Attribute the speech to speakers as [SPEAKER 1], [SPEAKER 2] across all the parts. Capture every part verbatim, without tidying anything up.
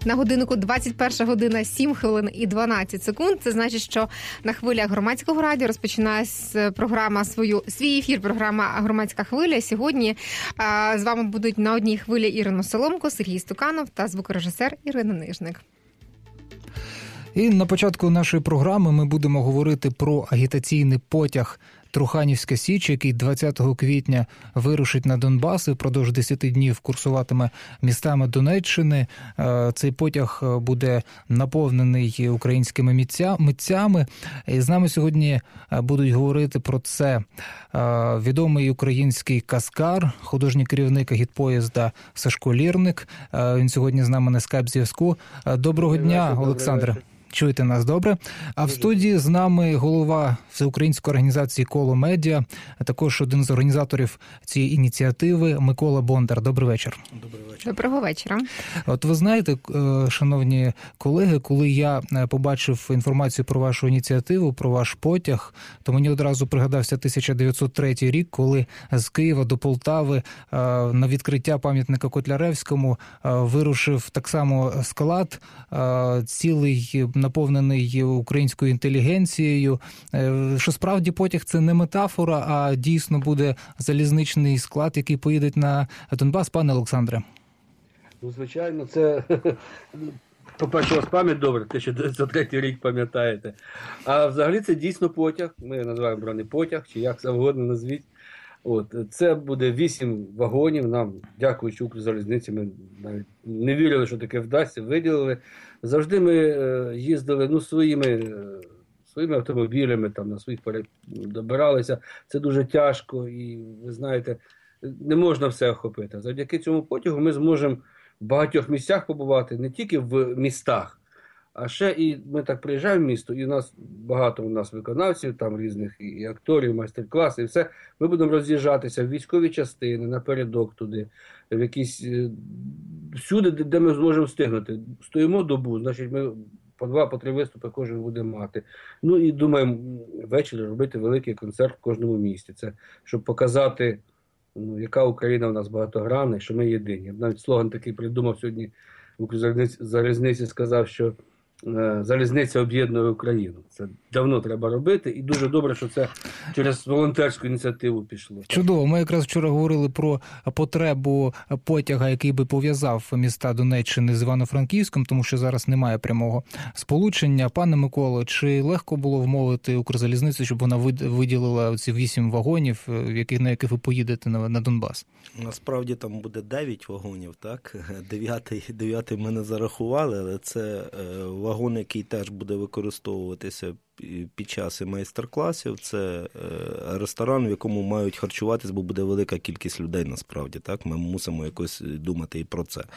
[SPEAKER 1] На годиннику двадцять перша година сім хвилин і дванадцять секунд. Це значить, що на хвилях Громадського радіо розпочинає програма свою, свій ефір, програма «Громадська хвиля». Сьогодні а, з вами будуть на одній хвилі Ірина Соломко, Сергій Стуканов та звукорежисер Ірина Нижник.
[SPEAKER 2] І на початку нашої програми ми будемо говорити про агітаційний потяг «Труханівська Січ», який двадцятого квітня вирушить на Донбас і впродовж десяти днів курсуватиме містами Донеччини. Цей потяг буде наповнений українськими митцями. І з нами сьогодні будуть говорити про це відомий український каскар, художній керівник агітпоїзда Сашко Лірник. Він сьогодні з нами на скайп-зв'язку. Доброго дня, Олександре. Чуєте нас добре. А в студії з нами голова всеукраїнської організації «Коло Медіа», а також один з організаторів цієї ініціативи Микола Бондар. Добрий вечір.
[SPEAKER 3] Добрий вечір.
[SPEAKER 1] Доброго вечора.
[SPEAKER 2] От ви знаєте, шановні колеги, коли я побачив інформацію про вашу ініціативу, про ваш потяг, то мені одразу пригадався тисяча дев'ятсот третій рік, коли з Києва до Полтави на відкриття пам'ятника Котляревському вирушив так само склад, цілий, наповнений українською інтелігенцією, що справді потяг – це не метафора, а дійсно буде залізничний склад, який поїде на Донбас. Пане Олександре.
[SPEAKER 3] Ну, звичайно, це, по-перше, у вас пам'ять добре, тисяча дев'ятсот третій рік пам'ятаєте. А взагалі це дійсно потяг, ми називаємо бронепотяг, чи як завгодно назвіть. От, це буде вісім вагонів, нам, дякуючи Укрзалізниці, ми навіть не вірили, що таке вдасться, виділили. Завжди ми е, їздили ну, своїми, е, своїми автомобілями, там, на своїх пере... добиралися. Це дуже тяжко і, ви знаєте, не можна все охопити. Завдяки цьому потягу ми зможемо в багатьох місцях побувати, не тільки в містах, а ще і ми так приїжджаємо в місто, і у нас багато у нас виконавців, там різних і, і акторів, майстер-класи, і все. Ми будемо роз'їжджатися в військові частини, напередок туди, в якісь всюди, де, де ми зможемо встигнути. Стоїмо добу, значить ми по два, по три виступи кожен буде мати. Ну і думаємо ввечері робити великий концерт в кожному місті. Це щоб показати, ну, яка Україна у нас багатогранна, що ми єдині. Навіть слоган такий придумав сьогодні в Укрзалізниці, сказав, що залізниця об'єднує Україну. Це давно треба робити, і дуже добре, що це через волонтерську ініціативу пішло.
[SPEAKER 2] Чудово. Ми якраз вчора говорили про потребу потяга, який би пов'язав міста Донеччини з Івано-Франківськом, тому що зараз немає прямого сполучення. Пане Миколо, чи легко було вмовити Укрзалізницю, щоб вона виділила ці вісім вагонів, на яких ви поїдете на Донбас?
[SPEAKER 4] Насправді там буде дев'ять вагонів, так? Дев'ятий, дев'ятий ми не зарахували, але це вагон, який теж буде використовуватися під час майстер-класів. Це ресторан, в якому мають харчуватись, бо буде велика кількість людей насправді. Так? Ми мусимо якось думати і про це.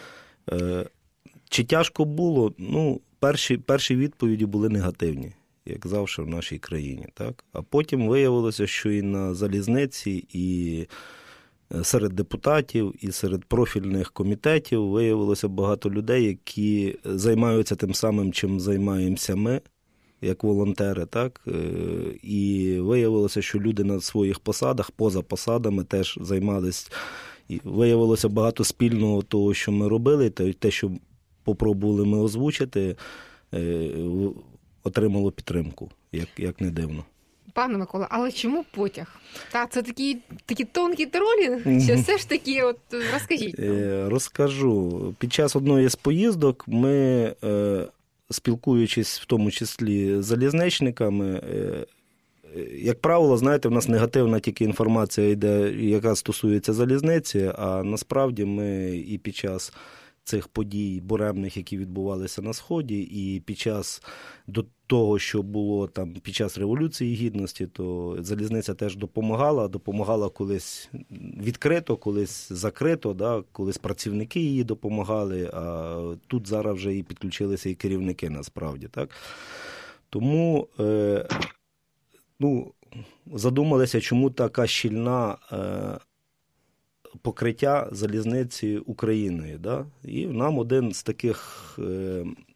[SPEAKER 4] Чи тяжко було? Ну, перші, перші відповіді були негативні, як завжди в нашій країні. Так? А потім виявилося, що і на залізниці, і серед депутатів, і серед профільних комітетів виявилося багато людей, які займаються тим самим, чим займаємося ми, як волонтери, так? І виявилося, що люди на своїх посадах, поза посадами теж займались. І виявилося багато спільного того, що ми робили, те, що попробували ми озвучити, отримало підтримку, як, як не дивно.
[SPEAKER 1] Пане Микола, але чому потяг? Та, це такі, такі тонкі тролінг? Чи все ж таки, от розкажіть?
[SPEAKER 4] Розкажу. Під час одної з поїздок ми, спілкуючись в тому числі з залізничниками, як правило, знаєте, в нас негативна тільки інформація йде, яка стосується залізниці, а насправді ми і під час цих подій буремних, які відбувалися на Сході, і під час до того, що було там під час Революції Гідності, то залізниця теж допомагала, допомагала колись відкрито, колись закрито, да, колись працівники її допомагали, а тут зараз вже і підключилися і керівники насправді, так. Тому, е, ну, задумалися, чому така щільна е, покриття залізниці Україною. Да? І нам один з таких е,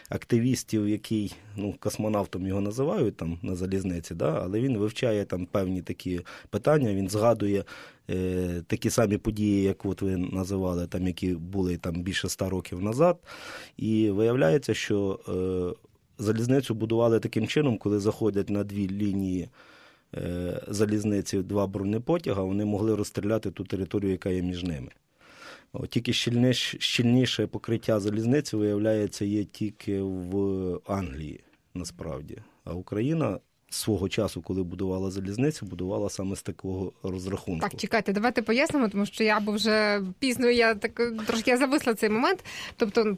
[SPEAKER 4] активістів, який, ну, космонавтом його називають там на залізниці, да? Але він вивчає там певні такі питання, він згадує е, такі самі події, як от ви називали, там, які були там більше ста років назад. І виявляється, що е, залізницю будували таким чином, коли заходять на дві лінії е, залізниці два бронепотяга, вони могли розстріляти ту територію, яка є між ними. О, тільки щільніше, щільніше покриття залізниці, виявляється, є тільки в Англії, насправді. А Україна свого часу, коли будувала залізницю, будувала саме з такого розрахунку.
[SPEAKER 1] Так, чекайте, давайте пояснимо, тому що я б вже пізно, я так трошки я зависла цей момент. Тобто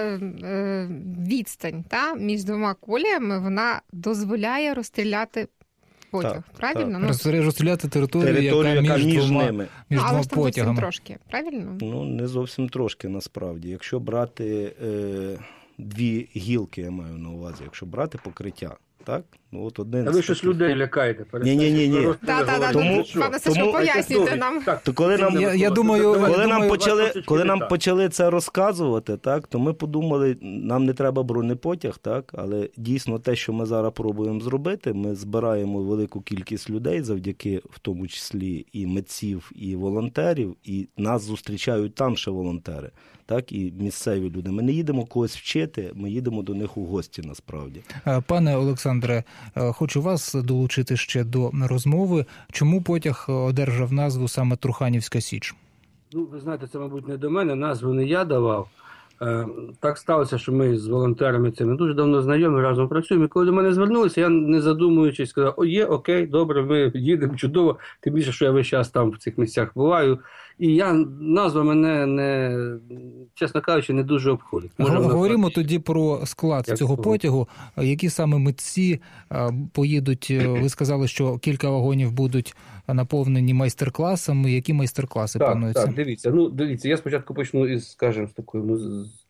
[SPEAKER 1] відстань та, між двома коліями, вона дозволяє розстріляти потяг,
[SPEAKER 4] так,
[SPEAKER 1] правильно?
[SPEAKER 2] Так. Ну, розстріляти територію,
[SPEAKER 4] територію,
[SPEAKER 2] яка,
[SPEAKER 4] яка
[SPEAKER 2] між,
[SPEAKER 4] між
[SPEAKER 2] двома,
[SPEAKER 4] ними.
[SPEAKER 2] між
[SPEAKER 1] ну,
[SPEAKER 2] двома
[SPEAKER 1] але ж там зовсім
[SPEAKER 2] потягами.
[SPEAKER 1] трошки, правильно?
[SPEAKER 4] Ну, не зовсім трошки, насправді. Якщо брати е, дві гілки, я маю на увазі, якщо брати покриття, так? Ну, от один
[SPEAKER 3] А ви щось людей лякаєте.
[SPEAKER 4] Ні-ні-ні.
[SPEAKER 1] Так-так-так,
[SPEAKER 4] Тому-
[SPEAKER 1] пане Сашко, пояснюйте нам.
[SPEAKER 4] То коли нам,
[SPEAKER 2] Я- я думаю,
[SPEAKER 4] коли
[SPEAKER 2] я
[SPEAKER 4] нам
[SPEAKER 2] думаю,
[SPEAKER 4] почали, коли нам почали це розказувати, так, то ми подумали, нам не треба бронепотяг, так, але дійсно те, що ми зараз пробуємо зробити, ми збираємо велику кількість людей, завдяки в тому числі і митців, і волонтерів, і нас зустрічають там ще волонтери, так, і місцеві люди. Ми не їдемо когось вчити, ми їдемо до них у гості, насправді.
[SPEAKER 2] Пане Олександре, хочу вас долучити ще до розмови. Чому потяг одержав назву саме Труханівська Січ?
[SPEAKER 3] Ну, ви знаєте, це, мабуть, не до мене, назву не я давав. Е, так сталося, що ми з волонтерами цими дуже давно знайомі, разом працюємо. І коли до мене звернулися, я, не задумуючись, сказав: о, є, окей, добре, ми їдемо, чудово. Тим більше, що я весь час там в цих місцях буваю. І я, назва мене, не, чесно кажучи, не дуже обходить. Може,
[SPEAKER 2] Говоримо
[SPEAKER 3] вона...
[SPEAKER 2] тоді про склад
[SPEAKER 3] Як
[SPEAKER 2] цього
[SPEAKER 3] того?
[SPEAKER 2] потягу. Які саме митці поїдуть? Ви сказали, що кілька вагонів будуть наповнені майстер-класами. Які майстер-класи
[SPEAKER 3] Так,
[SPEAKER 2] плануються?
[SPEAKER 3] так, дивіться. Ну, дивіться, я спочатку почну із, скажімо, з такої муз...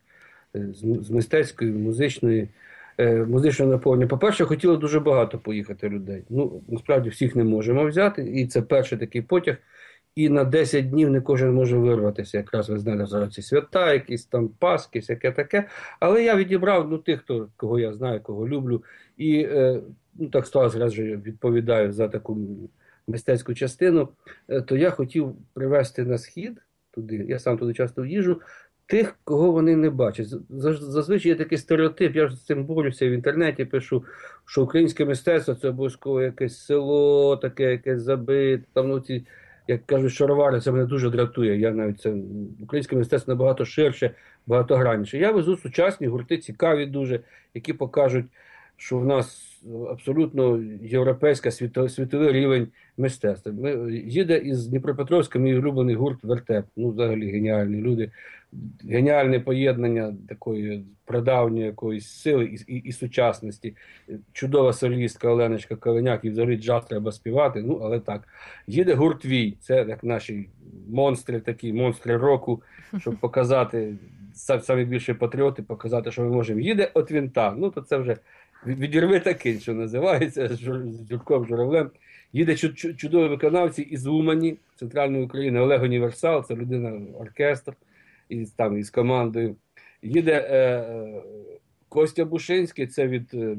[SPEAKER 3] з, з мистецької, музичної, е, музичного наповнення. По-перше, хотіло дуже багато поїхати людей. Ну, насправді, всіх не можемо взяти, і це перший такий потяг. І на десять днів не кожен може вирватися. Якраз ви знаєте, зараз ці свята, якісь там Пасхи, всяке таке. Але я відібрав, ну, тих, хто, кого я знаю, кого люблю. І, е, ну, так сталося, раз вже відповідаю за таку мистецьку частину, е, то я хотів привезти на схід туди, я сам туди часто їжджу, тих, кого вони не бачать. Зазвичай є такий стереотип, я ж з цим борюся в інтернеті, пишу, що українське мистецтво – це обов'язково якесь село, таке якесь забите, там, ну, ці, як кажуть, шаровари, це мене дуже дратує. Я навіть це, українське мистецтво набагато ширше, багатогранніше. Я везу сучасні гурти, цікаві дуже, які покажуть, що в нас абсолютно європейський світовий рівень мистецтва. Ми, їде із Дніпропетровська мій улюблений гурт «Вертеп». Ну, взагалі, геніальні люди. Геніальне поєднання такої прадавньої якоїсь сили і, і, і сучасності. Чудова солістка Оленочка Каленяк, і взагалі джаз треба співати, ну, але так. Їде гурт «Вій». Це як наші монстри такі, монстри року, щоб показати, самі більші патріоти, показати, що ми можемо. Їде от вінта. Ну, то це вже відірви такий, що називається, з Журком Журавлем. Їде чудові виконавці із Умані, Центральної України, Олег Універсал, це людина оркестр, із, там, із командою. Їде е, Костя Бушинський, це від, е,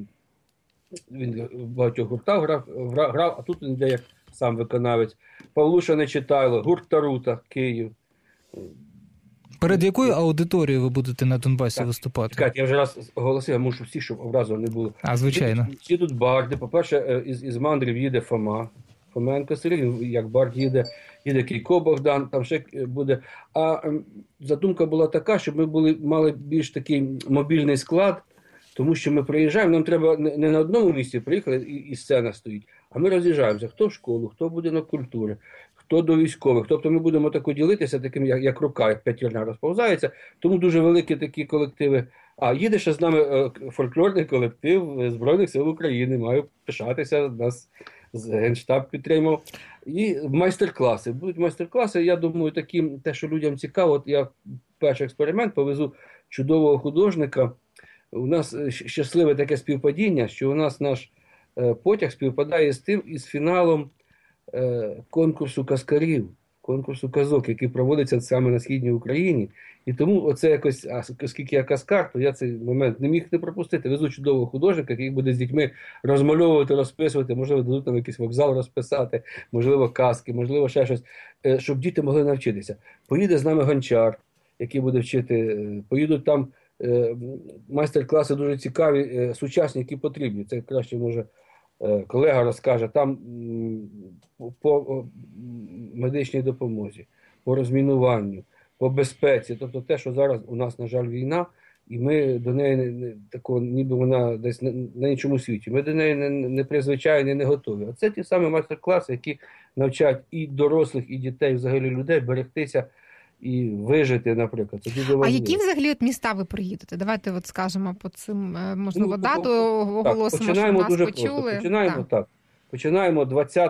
[SPEAKER 3] він в багатьох гуртах грав, грав, а тут він йде як сам виконавець. Павлуша Нечитайло, гурт Тарута, Київ.
[SPEAKER 2] Перед якою аудиторією ви будете на Донбасі
[SPEAKER 3] так,
[SPEAKER 2] виступати?
[SPEAKER 3] Чекайте, я вже раз оголосив, я мушу всі, щоб образу не було.
[SPEAKER 2] А, звичайно.
[SPEAKER 3] Всі тут барди. По-перше, із, із мандрів їде Фома, Фоменко Сергій, як бард їде, їде Кійко Богдан, там ще буде. А задумка була така, щоб ми були, мали більш такий мобільний склад, тому що ми приїжджаємо, нам треба не на одному місці приїхали і, і сцена стоїть, а ми роз'їжджаємося, хто в школу, хто в будинок культури, хто до військових. Тобто ми будемо тако ділитися, таким, як, як рука, як п'ятірня розповзається, тому дуже великі такі колективи. А їде ще з нами фольклорний колектив Збройних сил України, маю пишатися, нас Генштаб підтримав. І майстер-класи. Будуть майстер-класи, я думаю, такі, те, що людям цікаво. От я перший експеримент повезу чудового художника. У нас щасливе таке співпадіння, що у нас наш потяг співпадає з тим, із фіналом конкурсу каскарів. конкурсу казок, який проводиться саме на Східній Україні. І тому оце якось, а оскільки я казкар, то я цей момент не міг не пропустити. Везу чудового художника, який буде з дітьми розмальовувати, розписувати, можливо, дадуть нам якийсь вокзал розписати, можливо, казки, можливо, ще щось, щоб діти могли навчитися. Поїде з нами гончар, який буде вчити, поїдуть там майстер-класи дуже цікаві, сучасні, які потрібні. Це краще, може, колега розкаже. Там по медичній допомозі, по розмінуванню, по безпеці. Тобто те, що зараз у нас, на жаль, війна, і ми до неї, не, не, тако, ніби вона десь на, на іншому світі. Ми до неї не, не призвичайні, не готові. Оце ті самі майстер-класи, які навчать і дорослих, і дітей, взагалі людей берегтися і вижити, наприклад. Це дуже важливо.
[SPEAKER 1] А які взагалі от міста ви приїдете? Давайте от скажемо по цим, можливо,
[SPEAKER 3] ну,
[SPEAKER 1] дату оголосимо,
[SPEAKER 3] так,
[SPEAKER 1] щоб нас
[SPEAKER 3] дуже
[SPEAKER 1] почули.
[SPEAKER 3] Просто. Починаємо
[SPEAKER 1] так.
[SPEAKER 3] так. Починаємо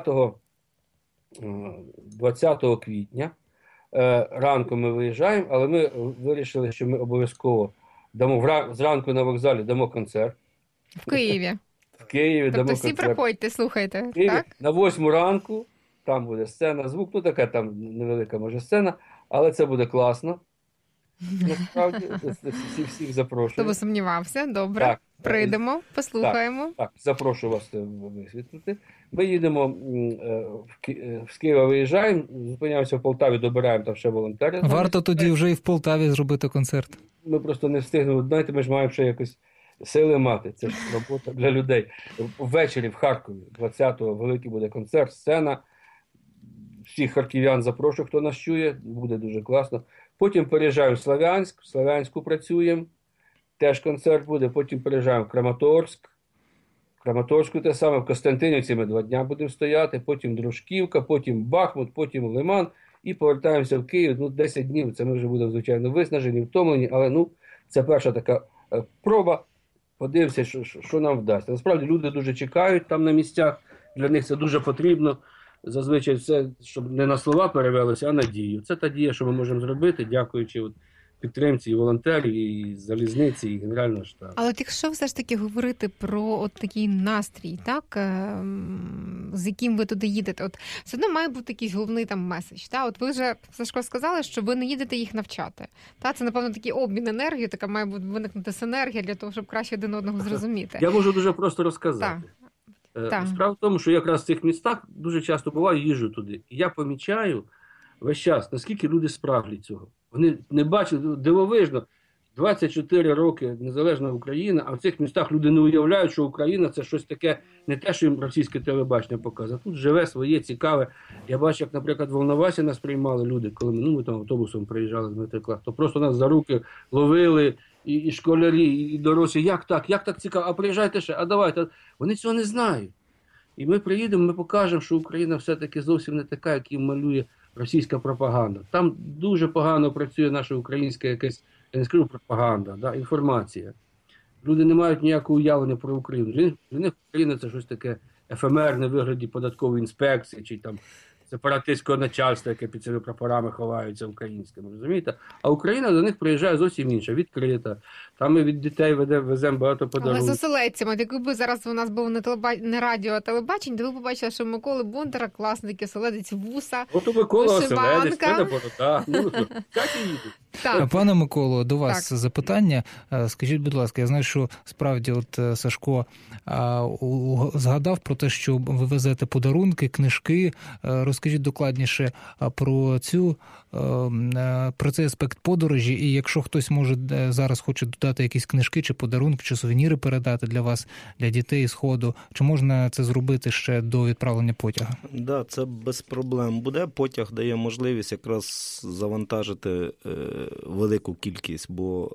[SPEAKER 3] двадцятого квітня. Ранку ми виїжджаємо, але ми вирішили, що ми обов'язково дамо зранку на вокзалі дамо концерт.
[SPEAKER 1] В Києві.
[SPEAKER 3] В Києві
[SPEAKER 1] тобто
[SPEAKER 3] дамо
[SPEAKER 1] всі
[SPEAKER 3] концерт.
[SPEAKER 1] приходьте, слухайте.
[SPEAKER 3] Києві,
[SPEAKER 1] так?
[SPEAKER 3] На восьму ранку, там буде сцена, звук, ну така там невелика, може, сцена, але це буде класно. Насправді, всіх, всіх запрошую.
[SPEAKER 1] Хто би сумнівався, добре.
[SPEAKER 3] Так,
[SPEAKER 1] прийдемо, послухаємо.
[SPEAKER 3] Так, так, запрошую вас висвітлити. Ми їдемо з Києва, виїжджаємо, зупиняємося в Полтаві, добираємо там ще волонтери.
[SPEAKER 2] Варто тоді вже і в Полтаві зробити концерт.
[SPEAKER 3] Ми просто не встигнемо. Знаєте, ми ж маємо ще якось сили мати. Це ж робота для людей. Ввечері в Харкові, двадцятого, великий буде концерт, сцена. Всіх харків'ян запрошую, хто нас чує, буде дуже класно. Потім переїжджаємо в Слов'янськ, в Слов'янську працюємо, теж концерт буде. Потім переїжджаємо в Краматорськ, в Краматорську те саме, в Костянтинівці ми два дня будемо стояти, потім Дружківка, потім Бахмут, потім Лиман і повертаємося в Київ. Ну, десять днів, це ми вже будемо, звичайно, виснажені, втомлені, але ну, це перша така е, проба. Подивимося, що, що, що нам вдасться. Насправді люди дуже чекають там на місцях, для них це дуже потрібно. Зазвичай все, щоб не на слова перевелося, а на дію. Це та дія, що ми можемо зробити, дякуючи от підтримці і волонтерів, і залізниці, і Генерального штабу.
[SPEAKER 1] Але от якщо все ж таки говорити про от такий настрій, так, з яким ви туди їдете, от все одно має бути якийсь головний там меседж. Так? От ви вже, Сашко, сказали, що ви не їдете їх навчати. Так? Це, напевно, такий обмін енергією, така має виникнути синергія для того, щоб краще один одного зрозуміти.
[SPEAKER 3] Я можу дуже просто розказати.
[SPEAKER 1] Так. Так.
[SPEAKER 3] Справа в тому, що якраз в цих містах дуже часто буваю, їжджу туди. І я помічаю весь час, наскільки люди справді цього. Вони не бачать, дивовижно, двадцять чотири роки незалежна Україна, а в цих містах люди не уявляють, що Україна це щось таке, не те, що їм російське телебачення показує. Тут живе своє, цікаве. Я бачу, як, наприклад, в Волновасі нас приймали люди, коли ми, ну, ми там автобусом приїжджали з Метриклас, то просто нас за руки ловили, і, і школярі, і дорослі. Як так? Як так цікаво? А приїжджайте ще, а давайте. Вони цього не знають. І ми приїдемо, ми покажемо, що Україна все-таки зовсім не така, як їм малює російська пропаганда. Там дуже погано працює наша українська якась, я не скажу пропаганда, да, інформація. Люди не мають ніякого уявлення про Україну. Для них Україна – це щось таке ефемерне в вигляді податкової інспекції, чи там сепаратистського начальства, яке під цими прапорами ховаються українськими, розумієте? А Україна до них приїжджає зовсім інша, відкрита. Там ми від дітей веземо багато подарунків.
[SPEAKER 1] Але з оселедцями, якби зараз у нас був не, телеба... не радіо, а телебачення, то ви побачили, що Миколи Бондаря класний такий оселедець, вуса,
[SPEAKER 3] от у Микола
[SPEAKER 1] вишиванка.
[SPEAKER 3] Оселедець, мене борода. Ну, так і їдуть.
[SPEAKER 1] Так.
[SPEAKER 2] Пане Миколо, до вас
[SPEAKER 1] так.
[SPEAKER 2] запитання. Скажіть, будь ласка, я знаю, що справді от Сашко а, у, згадав про те, що ви везете подарунки, книжки. Розкажіть докладніше про цю про цей аспект подорожі, і якщо хтось може зараз хоче додати якісь книжки чи подарунки, чи сувеніри передати для вас, для дітей Сходу, чи можна це зробити ще до відправлення потяга?
[SPEAKER 4] Так, да, це без проблем буде. Потяг дає можливість якраз завантажити велику кількість, бо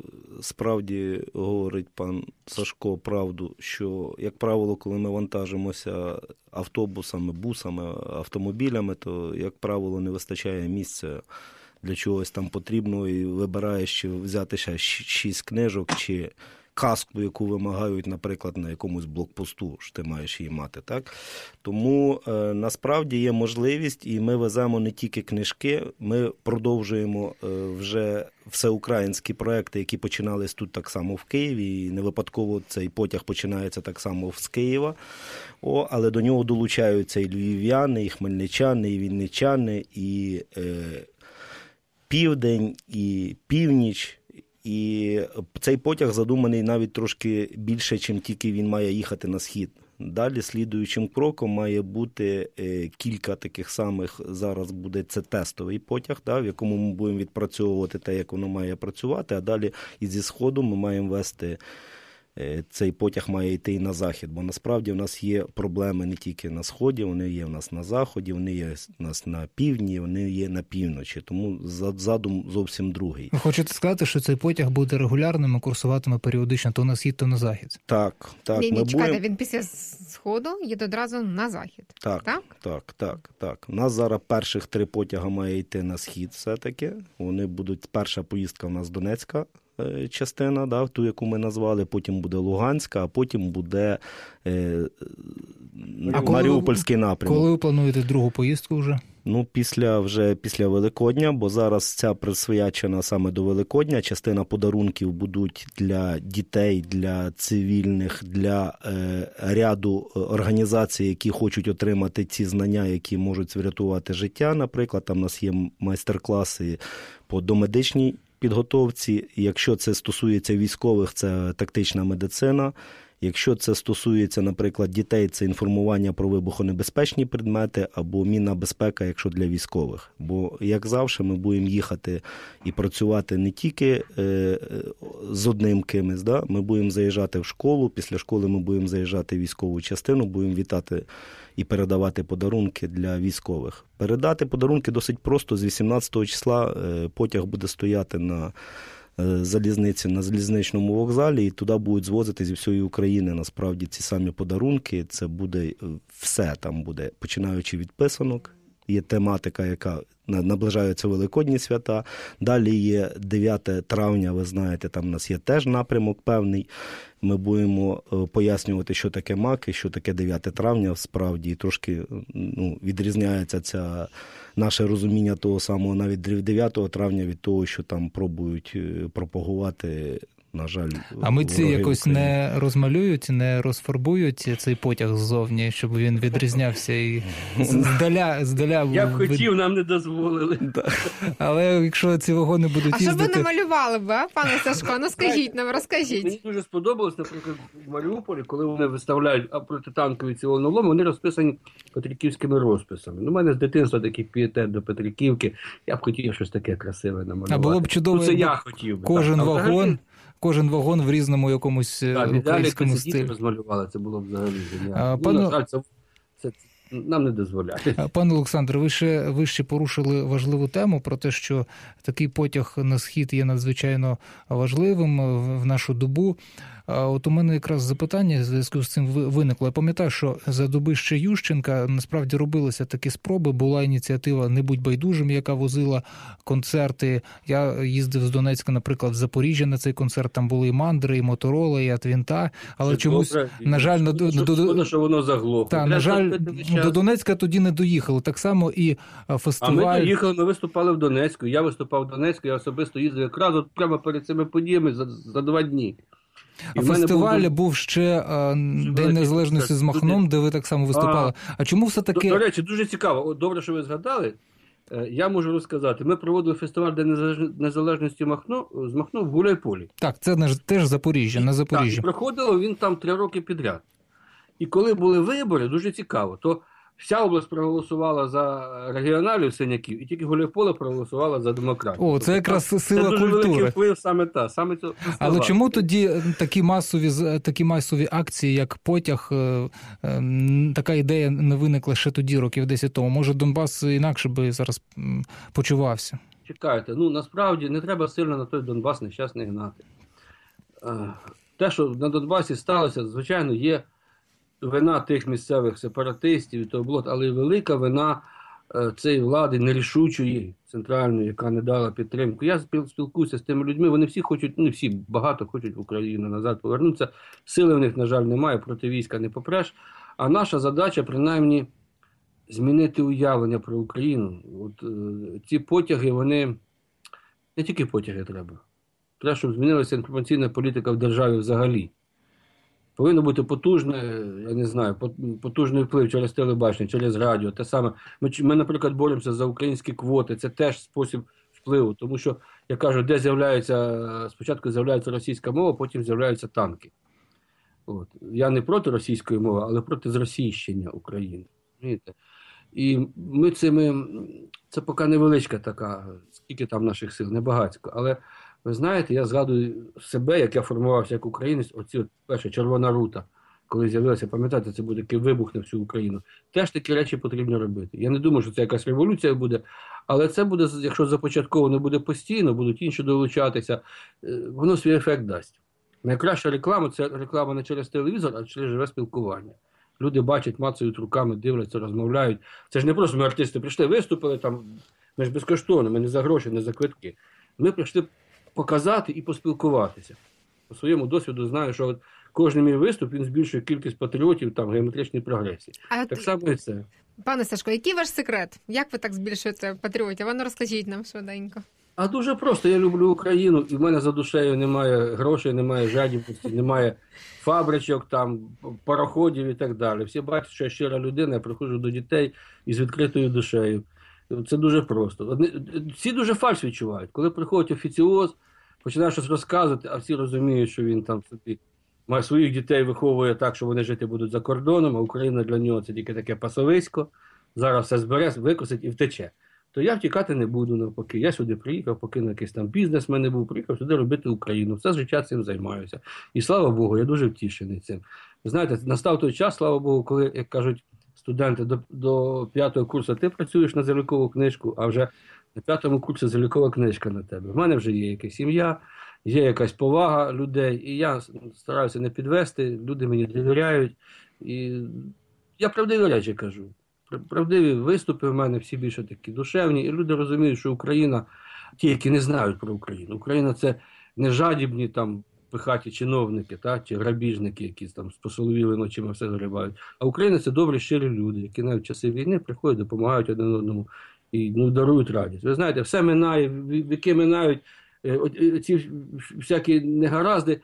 [SPEAKER 4] справді говорить пан Сашко правду, що, як правило, коли ми вантажимося автобусами, бусами, автомобілями, то, як правило, не вистачає місця для чогось там потрібного і вибираєш, чи взяти ще шість книжок, чи каску, яку вимагають, наприклад, на якомусь блокпосту, що ти маєш її мати, так? Тому е, насправді є можливість, і ми веземо не тільки книжки, ми продовжуємо е, вже всеукраїнські проекти, які починались тут так само в Києві, і не випадково цей потяг починається так само з Києва, О, але до нього долучаються і львів'яни, і хмельничани, і вінничани, і е, південь, і північ. І цей потяг задуманий навіть трошки більше, ніж тільки він має їхати на схід. Далі слідуючим кроком має бути е, кілька таких самих, зараз буде це тестовий потяг, да, в якому ми будемо відпрацьовувати те, як воно має працювати, а далі і зі сходу ми маємо вести, е, цей потяг має йти і на захід, бо насправді в нас є проблеми не тільки на сході, вони є в нас на заході, вони є в нас на півдні, вони є на півночі, тому задум зовсім другий.
[SPEAKER 2] Ви хочете сказати, що цей потяг буде регулярним і курсуватиме періодично то на схід, то на захід?
[SPEAKER 4] Так, так.
[SPEAKER 1] Ні, ні,
[SPEAKER 4] ми
[SPEAKER 1] чекайте,
[SPEAKER 4] будем...
[SPEAKER 1] він після сходу їде одразу на захід.
[SPEAKER 4] Так,
[SPEAKER 1] так,
[SPEAKER 4] так, так, так. У нас зараз перших три потяга має йти на схід все-таки. Вони будуть, перша поїздка у нас Донецька частина, да, ту, яку ми назвали, потім буде Луганська, а потім буде е, а Маріупольський напрямок.
[SPEAKER 2] Коли ви плануєте другу поїздку вже?
[SPEAKER 4] Ну, після, вже після Великодня, бо зараз ця присвячена саме до Великодня. Частина подарунків будуть для дітей, для цивільних, для е, ряду організацій, які хочуть отримати ці знання, які можуть врятувати життя. Наприклад, там у нас є майстер-класи по домедичній підготовці. Якщо це стосується військових, це тактична медицина. Якщо це стосується, наприклад, дітей, це інформування про вибухонебезпечні предмети або мінна безпека, якщо для військових. Бо, як завжди, ми будемо їхати і працювати не тільки е, з одним кимось, да? Ми будемо заїжджати в школу, після школи ми будемо заїжджати в військову частину, будемо вітати і передавати подарунки для військових. Передати подарунки досить просто. З вісімнадцятого числа е, потяг буде стояти на залізниці, на залізничному вокзалі, і туди будуть звозити зі всієї України насправді ці самі подарунки. Це буде все, там буде, починаючи від писанок, є тематика, яка наближаються Великодні свята. Далі є дев'яте травня, ви знаєте, там у нас є теж напрямок певний. Ми будемо пояснювати, що таке маки, що таке дев'яте травня, справді, і трошки ну, відрізняється ця наше розуміння того самого навіть дев'ятого травня від того, що там пробують пропагувати, на жаль,
[SPEAKER 2] а митці якось
[SPEAKER 4] України
[SPEAKER 2] не розмалюють, не розфарбують цей потяг ззовні, щоб він відрізнявся і здаля... здаля...
[SPEAKER 3] Я б хотів, нам не дозволили.
[SPEAKER 2] Але якщо ці вагони будуть
[SPEAKER 1] а
[SPEAKER 2] їздити...
[SPEAKER 1] А що ви намалювали б, а, пане Сашко? Ну скажіть нам, розкажіть.
[SPEAKER 3] Мені дуже сподобалось, наприклад, в Маріуполі, коли вони виставляють протитанкові ці волноломи, вони розписані петриківськими розписами. Ну, у мене з дитинства такий пієтет до Петриківки. Я б хотів щось таке красиве намалювати.
[SPEAKER 2] А було б чудово,
[SPEAKER 3] ну, це я хотів би.
[SPEAKER 2] Кожен
[SPEAKER 3] так.
[SPEAKER 2] вагон... Взагалі... Кожен вагон в різному якомусь так, українському стилі. Так,
[SPEAKER 3] розмалювали, це було б взагалі геніально.
[SPEAKER 2] Пане...
[SPEAKER 3] Ну, це, це, це нам не дозволяє.
[SPEAKER 2] Пане Олександр, ви ще, ви ще порушили важливу тему про те, що такий потяг на схід є надзвичайно важливим в нашу добу. От у мене якраз запитання в зв'язку з цим виникло. Я пам'ятаю, що за доби ще Ющенка насправді робилися такі спроби. Була ініціатива «Не будь байдужим», яка возила концерти. Я їздив з Донецька, наприклад, в Запоріжжя на цей концерт. Там були і мандри, і моторола, і адвінта. Але це чомусь, добре. на жаль, на,
[SPEAKER 3] до, до, що воно заглохло.
[SPEAKER 2] Та, на жаль, до Донецька тоді не доїхали. Так само і фестиваль.
[SPEAKER 3] А ми доїхали, ми виступали в Донецьку. Я виступав в Донецьку, я особисто їздив якраз от прямо перед цими подіями за, за два дні.
[SPEAKER 2] А фестиваль був, був ще а, День Незалежності з Махном, де ви так само виступали. А, а чому все-таки...
[SPEAKER 3] До, до речі, дуже цікаво. Добре, що ви згадали. Я можу розказати. Ми проводили фестиваль День Незалежності Махно, з Махно в Гуляйполі.
[SPEAKER 2] Так, це теж Запоріжжя, на Запоріжжі.
[SPEAKER 3] Так, і проходило він там три роки підряд. І коли були вибори, дуже цікаво, то вся область проголосувала за регіоналів синяків, і тільки Гуляйполе проголосувала за демократію.
[SPEAKER 2] О, це якраз сила
[SPEAKER 3] це
[SPEAKER 2] культури.
[SPEAKER 3] Це дуже великий вплив саме та, саме цього.
[SPEAKER 2] Але чому тоді такі масові, такі масові акції, як потяг, така ідея не виникла ще тоді, років десять тому? Може, Донбас інакше би зараз почувався?
[SPEAKER 3] Чекайте, ну насправді не треба сильно на той Донбас нещасний гнати. Те, що на Донбасі сталося, звичайно, є вина тих місцевих сепаратистів і того було, але й велика вина цієї влади нерішучої, центральної, яка не дала підтримку. Я спілкуюся з тими людьми, вони всі хочуть, ну всі, багато хочуть в Україну назад повернутися. Сили в них, на жаль, немає, проти війська не попреш. А наша задача, принаймні, змінити уявлення про Україну. От е, ці потяги, вони, не тільки потяги треба. Треба, щоб змінилася інформаційна політика в державі взагалі. Повинно бути потужне, я не знаю, потужний вплив через телебачення, через радіо. Те саме. Ми, ми, наприклад, боремося за українські квоти. Це теж спосіб впливу. Тому що, я кажу, де з'являється, спочатку з'являється російська мова, потім з'являються танки. От. Я не проти російської мови, але проти зросійщення України. Розумієте? І ми цими, це поки невеличка така, скільки там наших сил, небагацько. Але ви знаєте, я згадую себе, як я формувався як українець, оці от перша червона рута, коли з'явилася, пам'ятаєте, це буде такий вибух на всю Україну. Теж такі речі потрібно робити. Я не думаю, що це якась революція буде, але це буде, якщо започатковано буде постійно, будуть інші долучатися, воно свій ефект дасть. Найкраща реклама – це реклама не через телевізор, а через живе спілкування. Люди бачать, мацають руками, дивляться, розмовляють. Це ж не просто ми артисти прийшли, виступили там, ми ж безкоштовно, ми не за гроші, не за квитки. Ми прийшли показати і поспілкуватися. По своєму досвіду знаю, що от кожен мій виступ, він збільшує кількість патріотів там, в геометричній прогресії.
[SPEAKER 1] А
[SPEAKER 3] так
[SPEAKER 1] от...
[SPEAKER 3] само і це.
[SPEAKER 1] Пане Сашко, який ваш секрет? Як ви так збільшуєте патріотів? Ану, розкажіть нам швиденько.
[SPEAKER 3] А дуже просто. Я люблю Україну, і в мене за душею немає грошей, немає жадібності, немає фабричок, там, пароходів і так далі. Всі бачать, що я щира людина, я приходжу до дітей із відкритою душею. Це дуже просто. Всі дуже фальш відчувають. Коли приходить офіціоз, починає щось розказувати, а всі розуміють, що він там собі має своїх дітей виховує так, що вони жити будуть за кордоном, а Україна для нього це тільки таке пасовисько. Зараз все збере, викосить і втече. То я втікати не буду навпаки. Я сюди приїхав, поки на якийсь там бізнес в мене був, приїхав сюди робити Україну. Все життя цим займаюся. І слава Богу, я дуже втішений цим. Ви знаєте, настав той час, слава Богу, коли, як кажуть студенти, до, до п'ятого курсу ти працюєш на залікову книжку, а вже на п'ятому курсі залікова книжка на тебе. В мене вже є якась сім'я, є якась повага людей, і я стараюся не підвести, люди мені довіряють. І я правдиві речі кажу. Правдиві виступи в мене всі більше такі душевні, і люди розуміють, що Україна, ті, які не знають про Україну, Україна – це не жадібні там пихаті чиновники, та, чи грабіжники, які там з посоловілими очима все згрібають, а Україна – це добрі, щирі люди, які навіть в часи війни приходять, допомагають один одному і ну, дарують радість. Ви знаєте, все минає, віки минають, ці всякі негаразди,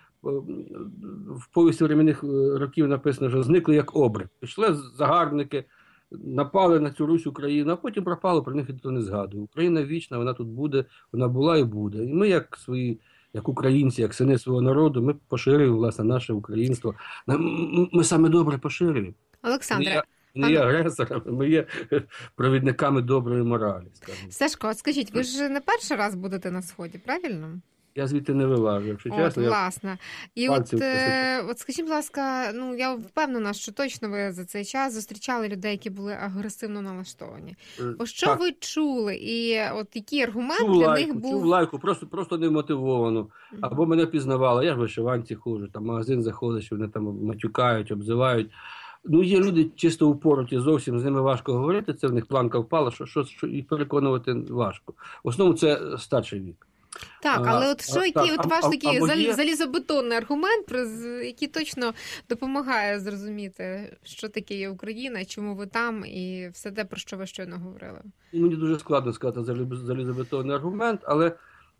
[SPEAKER 3] в повісті временних років написано, що зникли як обри. Пішли загарбники, напали на цю Русь Україну, а потім пропали, про них ніхто не згадує. Україна вічна, вона тут буде, вона була і буде. І ми, як свої, як українці, як сини свого народу, ми поширюємо, власне, наше українство. Ми саме добре поширюємо.
[SPEAKER 1] Олександре,
[SPEAKER 3] ми не є агресорами, ми є провідниками доброї моралі. Скажімо.
[SPEAKER 1] Сашко, скажіть, ви ж не перший раз будете на Сході, правильно?
[SPEAKER 3] Я звідти не вилажу, якщо
[SPEAKER 1] от,
[SPEAKER 3] чесно.
[SPEAKER 1] Власне. І от,
[SPEAKER 3] е,
[SPEAKER 1] от скажіть, будь ласка, ну я впевнена, що точно ви за цей час зустрічали людей, які були агресивно налаштовані. Ось що
[SPEAKER 3] так.
[SPEAKER 1] ви чули? І от який аргумент
[SPEAKER 3] чув
[SPEAKER 1] для
[SPEAKER 3] лайку,
[SPEAKER 1] них був?
[SPEAKER 3] Чув лайку, просто, просто не мотивовано. Або мене пізнавали, я ж в вишиванці ходжу, там в магазин заходиш, вони там матюкають, обзивають. Ну, є люди чисто упороті, зовсім з ними важко говорити, це в них планка впала, що, що, що і переконувати важко. В основному це старший вік.
[SPEAKER 1] Так, але от що, який
[SPEAKER 3] так,
[SPEAKER 1] от ваш
[SPEAKER 3] а,
[SPEAKER 1] такий
[SPEAKER 3] а, є...
[SPEAKER 1] залізобетонний аргумент, який точно допомагає зрозуміти, що таке є Україна, чому ви там і все те, про що ви щойно говорили?
[SPEAKER 3] Мені дуже складно сказати залізобетонний аргумент, але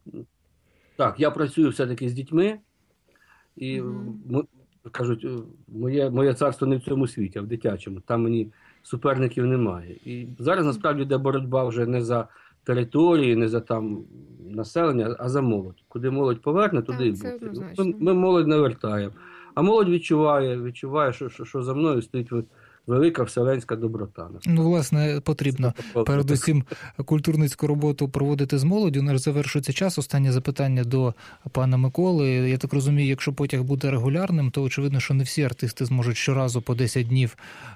[SPEAKER 3] так, я працюю все-таки з дітьми, і mm-hmm. кажуть, моє, моє царство не в цьому світі, а в дитячому, там мені суперників немає. І зараз насправді йде боротьба вже не за території, не за там населення, а за молодь. Куди молодь поверне, туди і буде. Ми, ми молодь не вертаємо. А молодь відчуває, відчуває, що, що, що за мною стоїть велика вселенська доброта.
[SPEAKER 2] Ну, власне, потрібно передусім культурницьку роботу проводити з молоддю. У нас завершується час. Останнє запитання до пана Миколи. Я так розумію, якщо потяг буде регулярним, то очевидно, що не всі артисти зможуть щоразу по десять днів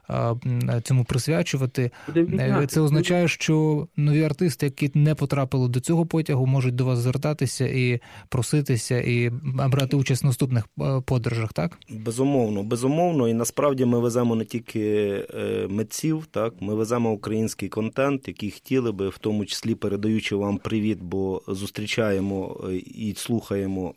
[SPEAKER 2] цьому присвячувати. Це означає, що нові артисти, які не потрапили до цього потягу, можуть до вас звертатися і проситися, і брати участь в наступних подорожах, так?
[SPEAKER 4] Безумовно, безумовно. І насправді ми веземо не тільки митців, так, ми веземо український контент, який хотіли би, в тому числі передаючи вам привіт, бо зустрічаємо і слухаємо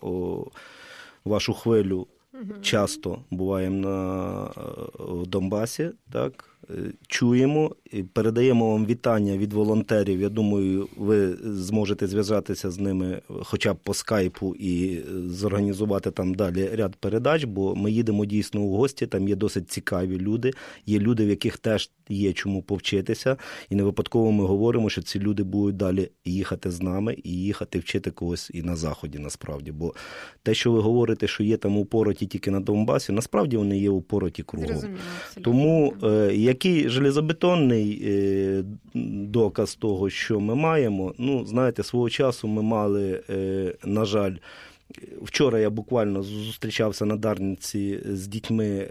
[SPEAKER 4] вашу хвилю. Часто буваємо на в Донбасі, так, чуємо, передаємо вам вітання від волонтерів. Я думаю, ви зможете зв'язатися з ними хоча б по скайпу і зорганізувати там далі ряд передач, бо ми їдемо дійсно у гості, там є досить цікаві люди, є люди, в яких теж є чому повчитися, і не випадково ми говоримо, що ці люди будуть далі їхати з нами і їхати вчити когось і на Заході, насправді. Бо те, що ви говорите, що є там упороті тільки на Донбасі, насправді вони є упороті кругом. Тому е, який железобетонний е, доказ того, що ми маємо, ну, знаєте, свого часу ми мали, е, на жаль, вчора я буквально зустрічався на Дарниці з дітьми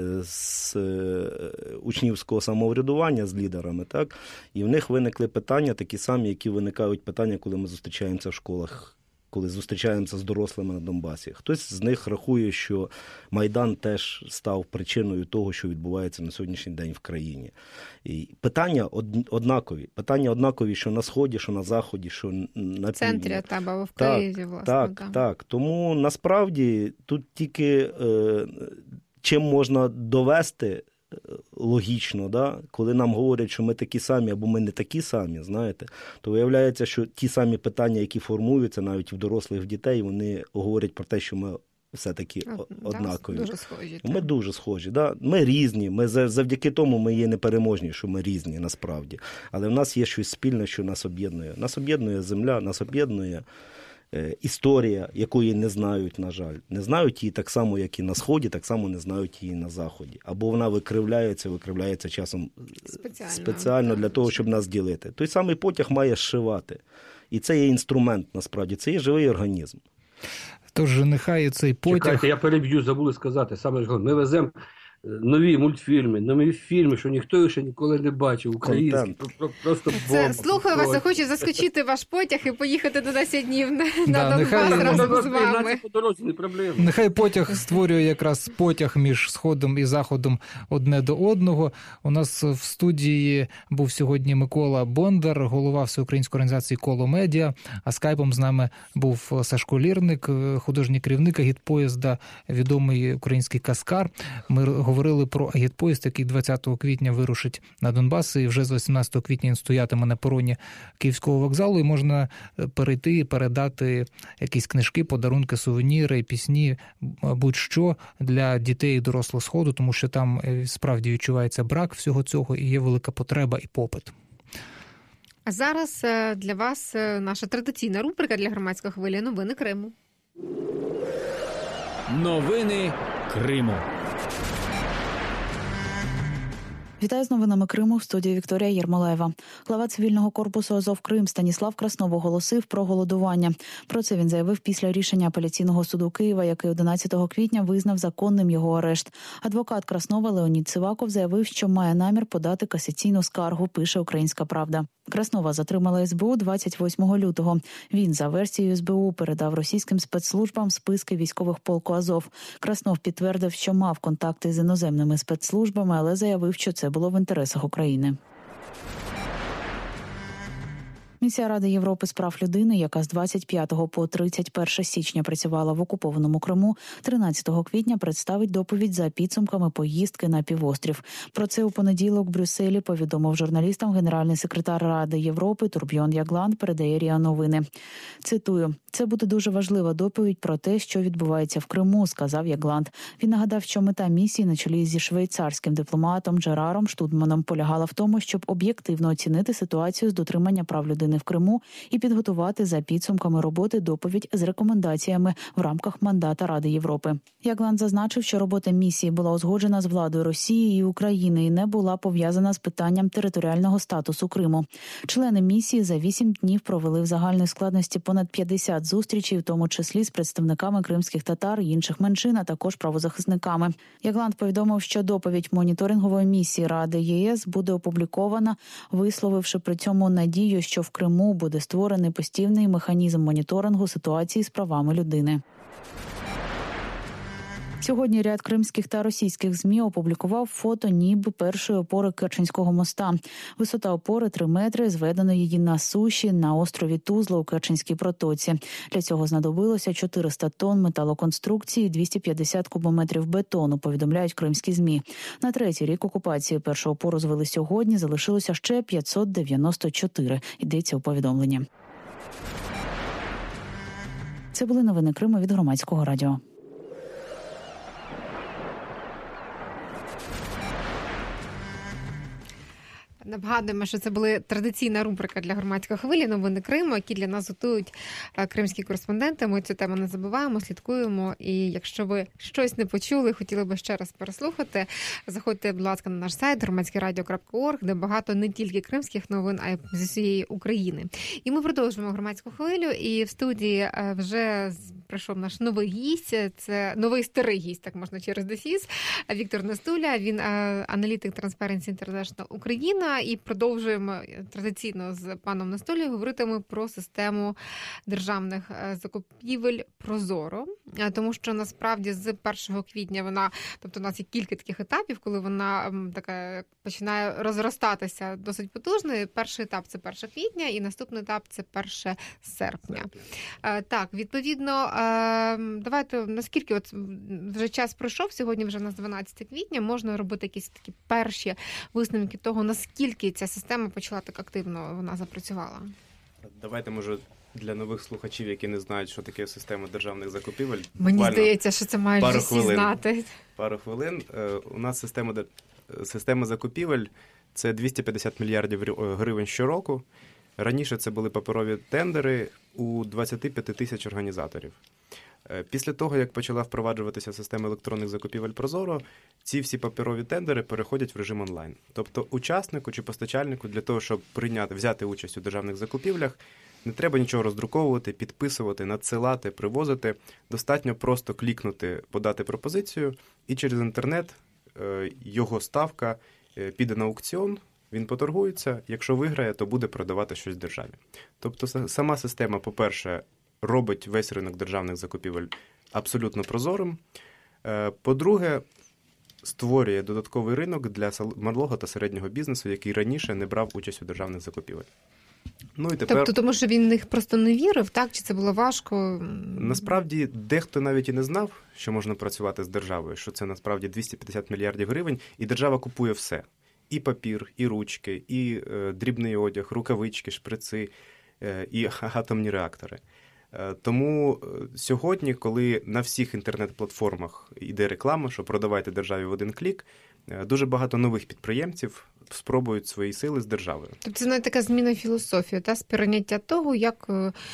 [SPEAKER 4] з учнівського самоврядування, з лідерами, так? І в них виникли питання такі самі, які виникають питання, коли ми зустрічаємося в школах, коли зустрічаємося з дорослими на Донбасі. Хтось з них рахує, що Майдан теж став причиною того, що відбувається на сьогоднішній день в країні. І питання однакові. Питання однакові, що на Сході, що на Заході, що на Півдні. В
[SPEAKER 1] центрі, та, або в Києві,
[SPEAKER 4] так,
[SPEAKER 1] власне.
[SPEAKER 4] Так, так, так. Тому, насправді, тут тільки е, чим можна довести логічно, да? Коли нам говорять, що ми такі самі, або ми не такі самі, знаєте, то виявляється, що ті самі питання, які формуються навіть в дорослих, в дітей, вони говорять про те, що ми все-таки однакові.
[SPEAKER 1] Дуже схожі.
[SPEAKER 4] Ми так. дуже схожі. Да? Ми різні, ми завдяки тому ми є непереможні, що ми різні насправді. Але в нас є щось спільне, що нас об'єднує. Нас об'єднує земля, нас об'єднує історія, якої не знають, на жаль. Не знають її так само, як і на Сході, так само не знають її на Заході. Або вона викривляється, викривляється часом спеціально, спеціально для того, щоб нас ділити. Той самий потяг має зшивати. І це є інструмент, насправді. Це є живий організм.
[SPEAKER 2] Тож нехай цей потяг...
[SPEAKER 3] Чекайте, я переб'ю, забули сказати. Саме ж ми веземо нові мультфільми, нові фільми, що ніхто ще ніколи не бачив, українські, просто бомба.
[SPEAKER 1] Слухаю вас, я хочу заскочити ваш потяг і поїхати до десять днів на,
[SPEAKER 2] да,
[SPEAKER 1] на Донбас
[SPEAKER 2] нехай,
[SPEAKER 1] разом з вами.
[SPEAKER 3] По дорозі не проблема.
[SPEAKER 2] Нехай потяг створює якраз потяг між Сходом і Заходом одне до одного. У нас в студії був сьогодні Микола Бондар, голова всеукраїнської організації «Коло Медіа», а скайпом з нами був Сашко Лірник, художній керівник агітпоїзда, відомий український каскар. Ми говорили про агітпоїзд, який двадцятого квітня вирушить на Донбас, і вже з вісімнадцятого квітня він стоятиме на пероні Київського вокзалу, і можна перейти і передати якісь книжки, подарунки, сувеніри, пісні, будь-що для дітей і дорослого Сходу, тому що там справді відчувається брак всього цього і є велика потреба і попит.
[SPEAKER 1] А зараз для вас наша традиційна рубрика для громадської хвилі «Новини Криму».
[SPEAKER 5] Новини Криму.
[SPEAKER 6] Вітаю з новинами Криму, в студії Вікторія Єрмолаєва. Глава цивільного корпусу «Азов Крим» Станіслав Краснов оголосив про голодування. Про це він заявив після рішення апеляційного суду Києва, який одинадцятого квітня визнав законним його арешт. Адвокат Краснова Леонід Циваков заявив, що має намір подати касаційну скаргу, пише «Українська правда». Краснова затримала ес бе у двадцять восьмого лютого. Він, за версією ес бе у, передав російським спецслужбам списки військових полку «Азов». Краснов підтвердив, що мав контакти з іноземними спецслужбами, але заявив, що це було в інтересах України. Місія Ради Європи з прав людини, яка з двадцять п'ятого по тридцять перше січня працювала в окупованому Криму, тринадцятого квітня представить доповідь за підсумками поїздки на півострів. Про це у понеділок в Брюсселі повідомив журналістам генеральний секретар Ради Європи Турбьон Ягланд, передає РІА Новини. Цитую: «Це буде дуже важлива доповідь про те, що відбувається в Криму», – сказав Ягланд. Він нагадав, що мета місії на чолі зі швейцарським дипломатом Джераром Штудманом полягала в тому, щоб об'єктивно оцінити ситуацію з дотримання прав людини в Криму і підготувати за підсумками роботи доповідь з рекомендаціями в рамках мандата Ради Європи. Ягланд зазначив, що робота місії була узгоджена з владою Росії і України і не була пов'язана з питанням територіального статусу Криму. Члени місії за вісім днів провели в загальній складності понад п'ятдесят зустрічей, в тому числі з представниками кримських татар і інших меншин, а також правозахисниками. Ягланд повідомив, що доповідь моніторингової місії Ради ЄС буде опублікована, висловивши при цьому надію, що в Криму буде створений постійний механізм моніторингу ситуації з правами людини. Сьогодні ряд кримських та російських ЗМІ опублікував фото ніби першої опори Керченського моста. Висота опори три метри, зведено її на суші на острові Тузла у Керченській протоці. Для цього знадобилося чотириста тонн металоконструкції і двісті п'ятдесят кубометрів бетону, повідомляють кримські ЗМІ. На третій рік окупації першу опору звели сьогодні, залишилося ще п'ятсот дев'яносто чотири, йдеться у повідомленні. Це були новини Криму від Громадського радіо.
[SPEAKER 1] Нагадуємо, що це була традиційна рубрика для Громадської хвилі «Новини Криму», які для нас готують кримські кореспонденти. Ми цю тему не забуваємо, слідкуємо. І якщо ви щось не почули, хотіли би ще раз переслухати, заходьте, будь ласка, на наш сайт громадське радіо крапка орг, де багато не тільки кримських новин, а й зі всієї України. І ми продовжуємо Громадську хвилю. І в студії вже прийшов наш новий гість. Це новий старий гість, так можна через дефіс. Віктор Настуля. Він аналітик Transparency International Україна. І продовжуємо традиційно з паном Настулею говорити ми про систему державних закупівель Прозоро, тому що насправді з першого квітня вона, тобто у нас є кілька таких етапів, коли вона така починає розростатися досить потужно. Перший етап – це першого квітня, і наступний етап – це першого серпня. Так, відповідно, давайте, наскільки от вже час пройшов, сьогодні вже у нас дванадцяте квітня, можна робити якісь такі перші висновки того, наскільки ця система почала так активно, вона запрацювала?
[SPEAKER 7] Давайте, може, для нових слухачів, які не знають, що таке система державних закупівель.
[SPEAKER 1] Мені здається, що це мають вже всі знати.
[SPEAKER 7] Пару хвилин. У нас система, система закупівель – це двісті п'ятдесят мільярдів гривень щороку. Раніше це були паперові тендери у двадцять п'ять тисяч організаторів. Після того, як почала впроваджуватися система електронних закупівель Прозоро, ці всі паперові тендери переходять в режим онлайн. Тобто учаснику чи постачальнику для того, щоб прийняти, взяти участь у державних закупівлях, не треба нічого роздруковувати, підписувати, надсилати, привозити. Достатньо просто клікнути, подати пропозицію, і через інтернет його ставка піде на аукціон, він поторгується, якщо виграє, то буде продавати щось державі. Тобто сама система, по-перше, робить весь ринок державних закупівель абсолютно прозорим. По-друге, створює додатковий ринок для малого та середнього бізнесу, який раніше не брав участь у державних закупівель. Ну, і тепер...
[SPEAKER 1] Тобто, тому що він в них просто не вірив, так? Чи це було важко?
[SPEAKER 7] Насправді, дехто навіть і не знав, що можна працювати з державою, що це насправді двісті п'ятдесят мільярдів гривень, і держава купує все. І папір, і ручки, і е, дрібний одяг, рукавички, шприци, е, і атомні реактори. Тому сьогодні, коли на всіх інтернет-платформах йде реклама, що продавайте державі в один клік, дуже багато нових підприємців спробують свої сили з державою.
[SPEAKER 1] Тобто це навіть така зміна філософії, та сприйняття того, як,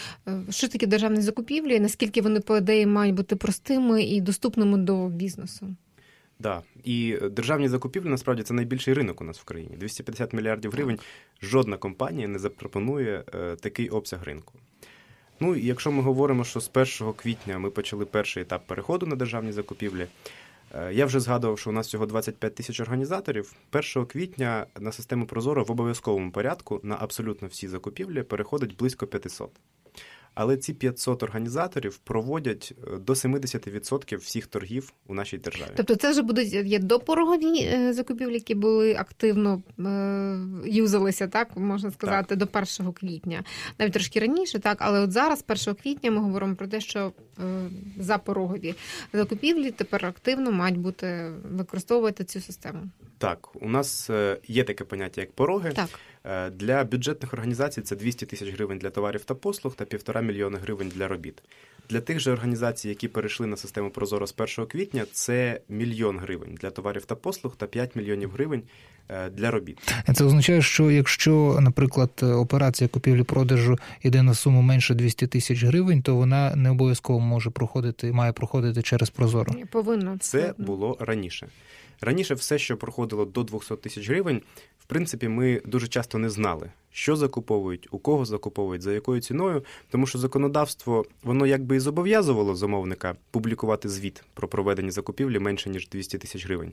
[SPEAKER 1] що таке державні закупівлі, і наскільки вони, по ідеї, мають бути простими і доступними до бізнесу. Так,
[SPEAKER 7] да. І державні закупівлі, насправді, це найбільший ринок у нас в країні. двісті п'ятдесят мільярдів гривень. Жодна компанія не запропонує такий обсяг ринку. Ну, і якщо ми говоримо, що з першого квітня ми почали перший етап переходу на державні закупівлі, я вже згадував, що у нас всього двадцять п'ять тисяч організаторів. першого квітня на систему Прозоро в обов'язковому порядку на абсолютно всі закупівлі переходить близько п'ятсот. Але ці п'ятсот організаторів проводять до сімдесят відсотків всіх торгів у нашій державі.
[SPEAKER 1] Тобто це вже будуть є допорогові закупівлі, які були активно е, юзалися, так, можна сказати, так, до першого квітня. Навіть трошки раніше, так, але от зараз, першого квітня, ми говоримо про те, що е, запорогові закупівлі тепер активно мають бути, використовувати цю систему.
[SPEAKER 7] Так, у нас є таке поняття, як пороги.
[SPEAKER 1] Так.
[SPEAKER 7] Для бюджетних організацій це двісті тисяч гривень для товарів та послуг та півтора мільйони гривень для робіт. Для тих же організацій, які перейшли на систему Прозоро з першого квітня, це мільйон гривень для товарів та послуг та п'ять мільйонів гривень для робіт.
[SPEAKER 2] Це означає, що якщо, наприклад, операція купівлі-продажу йде на суму менше двісті тисяч гривень, то вона не обов'язково може проходити, має проходити через Прозоро.
[SPEAKER 1] Повинно.
[SPEAKER 7] Це було раніше. Раніше все, що проходило до двісті тисяч гривень, в принципі, ми дуже часто не знали, що закуповують, у кого закуповують, за якою ціною, тому що законодавство, воно якби і зобов'язувало замовника публікувати звіт про проведені закупівлі менше, ніж двісті тисяч гривень.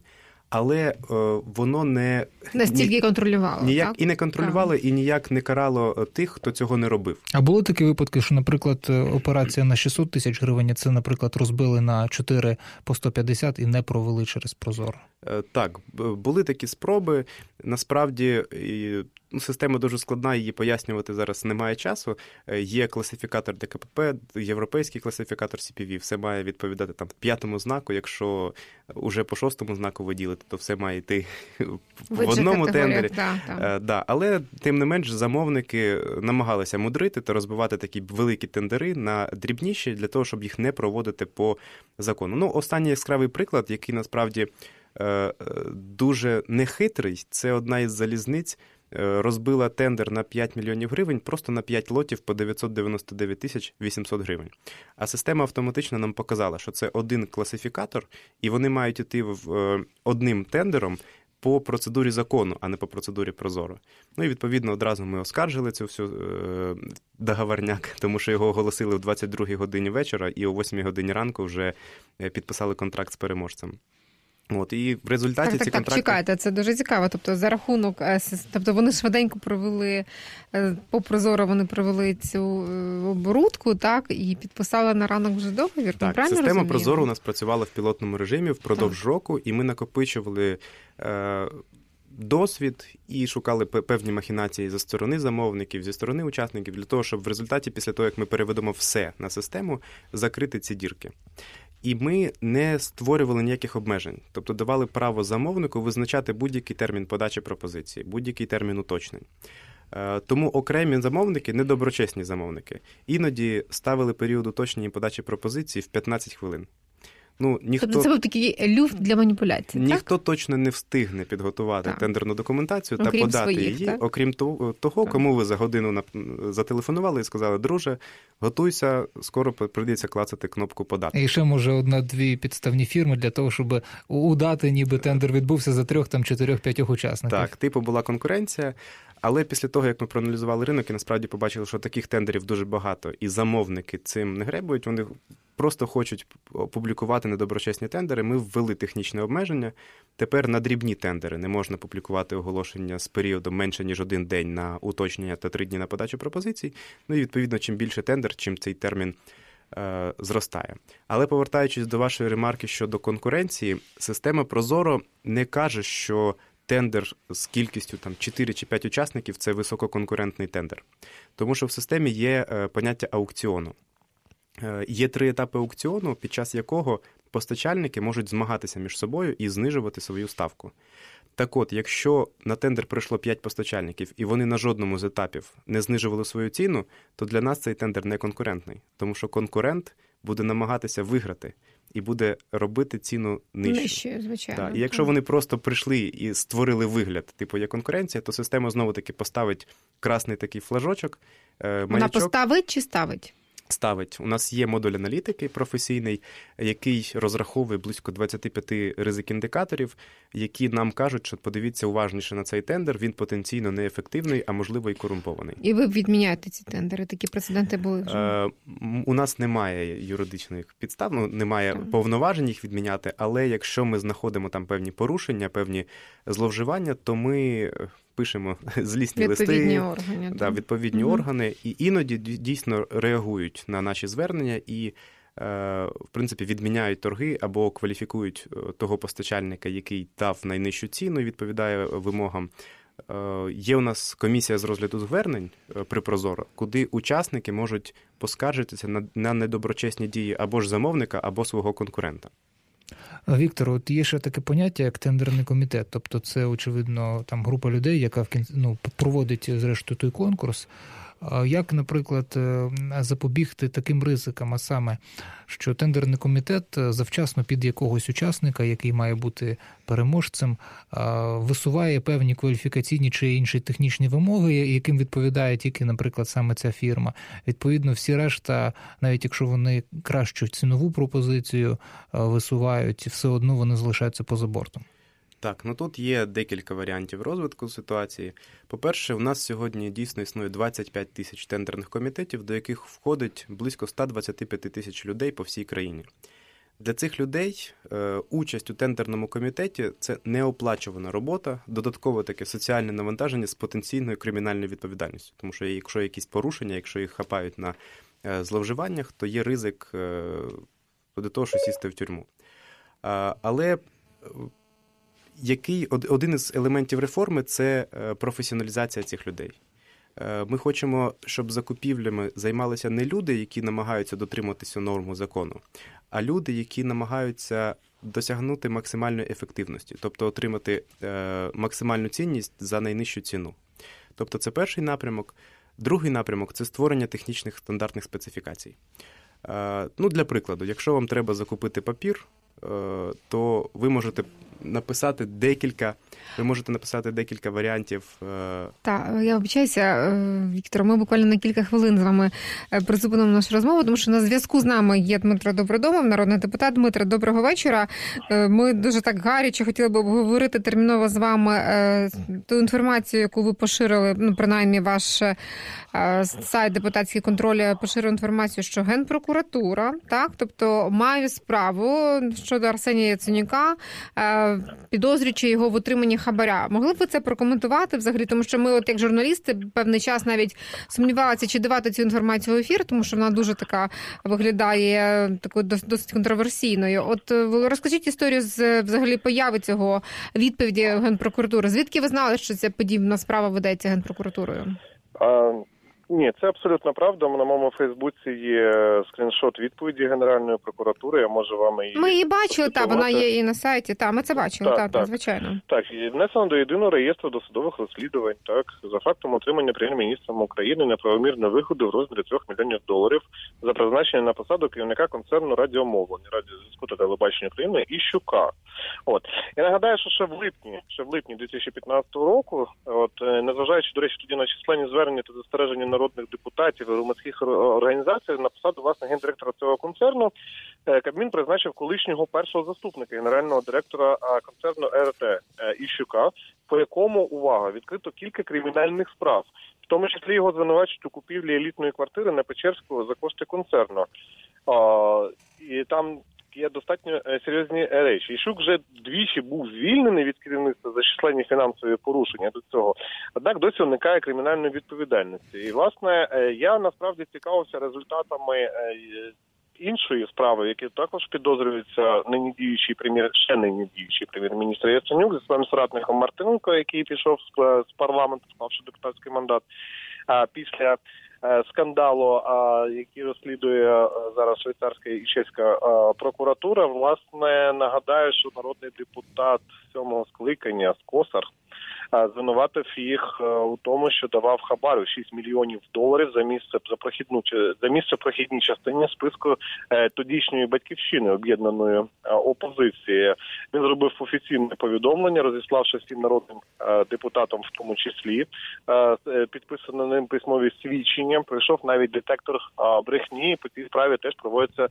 [SPEAKER 7] але е, воно не...
[SPEAKER 1] Настільки
[SPEAKER 7] ні,
[SPEAKER 1] контролювало,
[SPEAKER 7] ніяк,
[SPEAKER 1] так?
[SPEAKER 7] І не контролювало,
[SPEAKER 1] так.
[SPEAKER 7] і ніяк не карало тих, хто цього не робив.
[SPEAKER 2] А були такі випадки, що, наприклад, операція на шістсот тисяч гривень, це, наприклад, розбили на чотири по сто п'ятдесят і не провели через Прозоро?
[SPEAKER 7] Так, були такі спроби. Насправді, система дуже складна, її пояснювати зараз немає часу. Є класифікатор Д К П П, європейський класифікатор Сі Пі Ві, все має відповідати там п'ятому знаку, якщо уже по шостому знаку виділити, то все має йти в одному тендері.
[SPEAKER 1] Да, да.
[SPEAKER 7] Да. Але, тим не менш, замовники намагалися мудрити та розбивати такі великі тендери на дрібніші, для того, щоб їх не проводити по закону. Ну, останній яскравий приклад, який насправді дуже нехитрий, це одна із залізниць розбила тендер на п'ять мільйонів гривень просто на п'ять лотів по дев'ятсот дев'яносто дев'ять тисяч вісімсот гривень. А система автоматично нам показала, що це один класифікатор, і вони мають йти в одним тендером по процедурі закону, а не по процедурі Прозоро. Ну і, відповідно, одразу ми оскаржили цю всю е, договорняк, тому що його оголосили в двадцять другій годині вечора, і о восьмій годині ранку вже підписали контракт з переможцем. От, і в результаті
[SPEAKER 1] так, так,
[SPEAKER 7] ці
[SPEAKER 1] так,
[SPEAKER 7] контракти...
[SPEAKER 1] чекайте, це дуже цікаво. Тобто за рахунок, тобто вони швиденько провели, по Прозоро вони провели цю оборудку, так, і підписали на ранок вже договір.
[SPEAKER 7] Так, система розумію? Прозоро у нас працювала в пілотному режимі впродовж так. року, і ми накопичували е, досвід і шукали певні махінації зі сторони замовників, зі сторони учасників, для того, щоб в результаті, після того, як ми переведемо все на систему, закрити ці дірки. І ми не створювали ніяких обмежень. Тобто давали право замовнику визначати будь-який термін подачі пропозиції, будь-який термін уточнень. Тому окремі замовники, недоброчесні замовники, іноді ставили період уточнення і подачі пропозиції в п'ятнадцять хвилин. Ну, ніхто,
[SPEAKER 1] тобто це був такий люфт для маніпуляцій,
[SPEAKER 7] ніхто
[SPEAKER 1] так?
[SPEAKER 7] точно не встигне підготувати так. тендерну документацію
[SPEAKER 1] окрім
[SPEAKER 7] та подати
[SPEAKER 1] своїх,
[SPEAKER 7] її,
[SPEAKER 1] так?
[SPEAKER 7] окрім того, так. кому ви за годину зателефонували і сказали: друже, готуйся, скоро прийдеться клацати кнопку «Подати».
[SPEAKER 2] І ще, може, одна-дві підставні фірми для того, щоб удати, ніби тендер відбувся за трьох, там, чотирьох, п'ятьох учасників.
[SPEAKER 7] Так, типу була конкуренція, але після того, як ми проаналізували ринок і насправді побачили, що таких тендерів дуже багато, і замовники цим не гребують, вони просто хочуть опублікувати недоброчесні тендери, ми ввели технічне обмеження. Тепер на дрібні тендери не можна публікувати оголошення з періодом менше, ніж один день на уточнення та три дні на подачу пропозицій. Ну і, відповідно, чим більше тендер, чим цей термін е, зростає. Але повертаючись до вашої ремарки щодо конкуренції, система Прозоро не каже, що тендер з кількістю там чотири чи п'ять учасників – це висококонкурентний тендер. Тому що в системі є е, поняття аукціону. Є три етапи аукціону, під час якого постачальники можуть змагатися між собою і знижувати свою ставку. Так от, якщо на тендер прийшло п'ять постачальників, і вони на жодному з етапів не знижували свою ціну, то для нас цей тендер не конкурентний. Тому що конкурент буде намагатися виграти і буде робити ціну нижчою.
[SPEAKER 1] Нижчою, звичайно.
[SPEAKER 7] Да. І якщо вони просто прийшли і створили вигляд, типу є конкуренція, то система знову-таки поставить красний такий флажочок, маячок.
[SPEAKER 1] Вона поставить чи ставить?
[SPEAKER 7] Ставить. У нас є модуль аналітики професійний, який розраховує близько двадцять п'ять ризик-індикаторів, які нам кажуть, що подивіться уважніше на цей тендер, він потенційно неефективний, а можливо і корумпований.
[SPEAKER 1] І ви відміняєте ці тендери? Такі прецеденти були вже?
[SPEAKER 7] Е, у нас немає юридичних підстав, ну, немає так. повноважень їх відміняти, але якщо ми знаходимо там певні порушення, певні зловживання, то ми пишемо злісні
[SPEAKER 1] відповідні
[SPEAKER 7] листи,
[SPEAKER 1] органи,
[SPEAKER 7] да, відповідні угу. органи, і іноді дійсно реагують на наші звернення і, в принципі, відміняють торги або кваліфікують того постачальника, який дав найнижчу ціну і відповідає вимогам. Є у нас комісія з розгляду звернень при Прозоро, куди учасники можуть поскаржитися на, на недоброчесні дії або ж замовника, або свого конкурента.
[SPEAKER 2] Віктор, от є ще таке поняття, як тендерний комітет. Тобто це, очевидно, там група людей, яка в кінці, ну, проводить, зрештою, той конкурс. Як, наприклад, запобігти таким ризикам, а саме, що тендерний комітет завчасно під якогось учасника, який має бути переможцем, висуває певні кваліфікаційні чи інші технічні вимоги, яким відповідає тільки, наприклад, саме ця фірма. Відповідно, всі решта, навіть якщо вони кращу цінову пропозицію висувають, все одно вони залишаються поза бортом.
[SPEAKER 7] Так, ну тут є декілька варіантів розвитку ситуації. По-перше, у нас сьогодні дійсно існує двадцять п'ять тисяч тендерних комітетів, до яких входить близько сто двадцять п'ять тисяч людей по всій країні. Для цих людей е, участь у тендерному комітеті – це неоплачувана робота, додаткове таке соціальне навантаження з потенційною кримінальною відповідальністю. Тому що якщо якісь порушення, якщо їх хапають на е, зловживаннях, то є ризик е, до того, що сісти в тюрму. А, але який, один із елементів реформи – це професіоналізація цих людей. Ми хочемо, щоб закупівлями займалися не люди, які намагаються дотриматися норму закону, а люди, які намагаються досягнути максимальної ефективності, тобто отримати максимальну цінність за найнижчу ціну. Тобто це перший напрямок. Другий напрямок – це створення технічних стандартних специфікацій. Ну, для прикладу, якщо вам треба закупити папір, то ви можете написати декілька, ви можете написати декілька варіантів.
[SPEAKER 1] Так, я вибачаюся, Віктор, ми буквально на кілька хвилин з вами призупинимо нашу розмову, тому що на зв'язку з нами є Дмитро Добродомов, народний депутат. Дмитро, доброго вечора. Ми дуже так гаряче хотіли б обговорити терміново з вами ту інформацію, яку ви поширили, ну, принаймні ваш сайт «Депутатський контроль» поширив інформацію, що Генпрокуратура, так, тобто має справу щодо Арсенія Яценюка, підозрюючи його в отриманні хабаря. Могли б ви це прокоментувати взагалі? Тому що ми, от як журналісти, певний час навіть сумнівалися, чи давати цю інформацію в ефір, тому що вона дуже така виглядає такою досить контроверсійною. От розкажіть історію з взагалі появи цього відповіді Генпрокуратури. Звідки ви знали, що ця подібна справа ведеться Генпрокуратурою?
[SPEAKER 8] А... Ні, це абсолютно правда. На моєму Фейсбуці є скріншот відповіді Генеральної прокуратури. Я можу вам її...
[SPEAKER 1] Ми її бачили, так, вона є і на сайті. Так, ми це бачили, так, так, так, звичайно.
[SPEAKER 8] Так, і внесено до єдиного реєстру досудових розслідувань, так, за фактом отримання прем'єр-міністром України неправомірної виходу в розмірі трьох мільйонів доларів за призначення на посаду керівника концерну радіомовлення, радіозв'язку та телебачення України Іщука. От. Я нагадаю, що ще в липні, ще в липні дві тисячі п'ятнадцятого року, от, незважаючи, до речі, тоді на численні звернення та застереження народних депутатів і громадських організацій на посаду, власне, гендиректора цього концерну, Кабмін призначив колишнього першого заступника генерального директора концерну ЕРТ Іщука, по якому, увага, відкрито кілька кримінальних справ, в тому числі його звинувачують у купівлі елітної квартири на Печерського за кошти концерну. А, і там є достатньо серйозні речі. Іщук вже двічі був звільнений від керівництва за численні фінансові порушення до цього, однак досі уникає кримінальної відповідальності. І, власне, я насправді цікавився результатами іншої справи, які також підозрюються нині діючий прем'єр, ще нині діючий прем'єр-міністр Яценюк зі своїм соратником Мартиненко, який пішов з парламенту, склавши депутатський мандат, а після скандалу, який розслідує зараз швейцарська і чеська прокуратура. Власне, нагадаю, що народний депутат сьомого скликання Скосар звинуватив їх у тому, що давав хабар шість мільйонів доларів за місце за прохідну за місце в прохідній частині списку тодішньої батьківщини об'єднаної опозиції. Він зробив офіційне повідомлення, розіславши всім народним депутатам, в тому числі підписано ним письмові свідчення. Прийшов навіть детектор брехні. По цій справі теж проводиться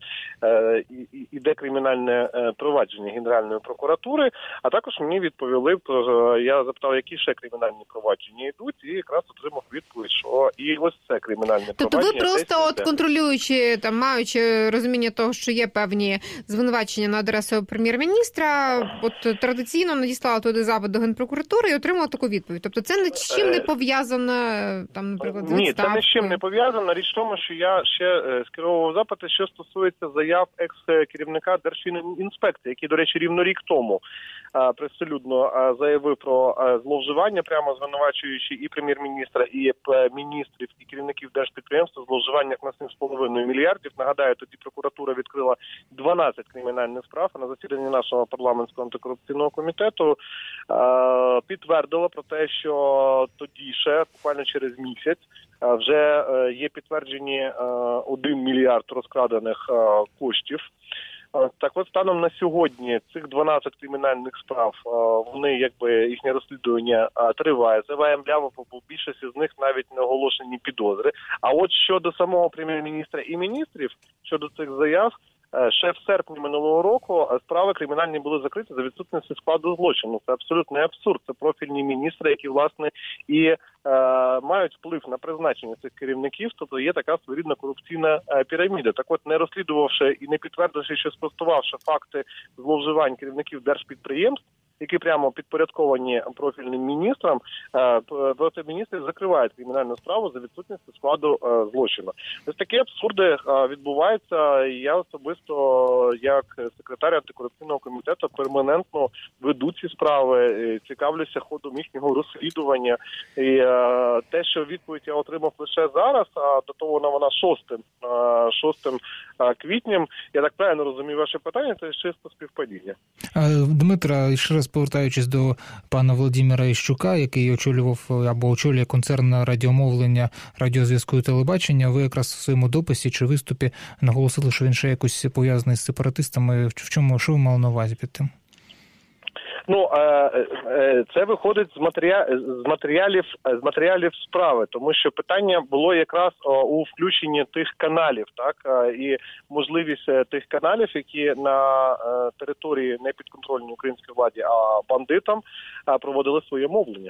[SPEAKER 8] іде кримінальне провадження Генеральної прокуратури. А також мені відповіли, я запитав, які ще кримінальні провадження йдуть, і якраз отримав відповідь, що і ось це кримінальне
[SPEAKER 1] тобто
[SPEAKER 8] провадження.
[SPEAKER 1] Тобто ви просто, от контролюючи, там, маючи розуміння того, що є певні звинувачення на адресу прем'єр-міністра, от традиційно надіслали туди запит до Генпрокуратури і отримали таку відповідь. Тобто це ні з чим не пов'язано, там, наприклад, з відставкою?
[SPEAKER 8] Ні, це ні з чим не пов'язано. Річ в тому, що я ще скеровував запити, що стосується заяв екс-керівника Держфінінспекції, який, до речі, рівно рік тому присолюдно заявив про зловживання, прямо звинувачуючи і прем'єр-міністра, і міністрів, і керівників держпідприємств в зловживаннях на сім з половиною мільярдів. Нагадаю, тоді прокуратура відкрила дванадцять кримінальних справ, а на засіданні нашого парламентського антикорупційного комітету підтвердила про те, що тоді ще, буквально через місяць, вже є підтверджені один мільярд розкрадених коштів. Так от, станом на сьогодні цих дванадцять кримінальних справ, вони, якби, їхнє розслідування триває, зриває мляво, бо більшість з них навіть не оголошені підозри. А от щодо самого прем'єр-міністра і міністрів, щодо цих заяв, ще в серпні минулого року справи кримінальні були закриті за відсутності складу злочину. Це абсолютний абсурд. Це профільні міністри, які, власне, і е, мають вплив на призначення цих керівників, тобто є така своєрідна корупційна е, піраміда. Так от, не розслідувавши і не підтвердивши, що спростувавши факти зловживань керівників держпідприємств, які прямо підпорядковані профільним міністрам, проти міністрів закривають кримінальну справу за відсутністю складу злочину. Ось такі абсурди відбуваються. Я особисто, як секретар антикорупційного комітету, перманентно веду ці справи, цікавлюся ходом їхнього розслідування. І те, що відповідь я отримав лише зараз, а датована вона шостим квітням, я так правильно розумію ваше питання, це чисто співпадіння.
[SPEAKER 2] Дмитра, ще раз повертаючись до пана Володимира Іщука, який очолював або очолює концерн радіомовлення, радіозв'язку і телебачення, ви якраз в своєму дописі чи виступі наголосили, що він ще якось пов'язаний з сепаратистами. В чому, що ви мали на увазі під тим?
[SPEAKER 8] Ну, це виходить з матеріалів, з матеріалів справи, тому що питання було якраз у включенні тих каналів, так, і можливість тих каналів, які на території не підконтрольній українській владі, а бандитам проводили своє мовлення.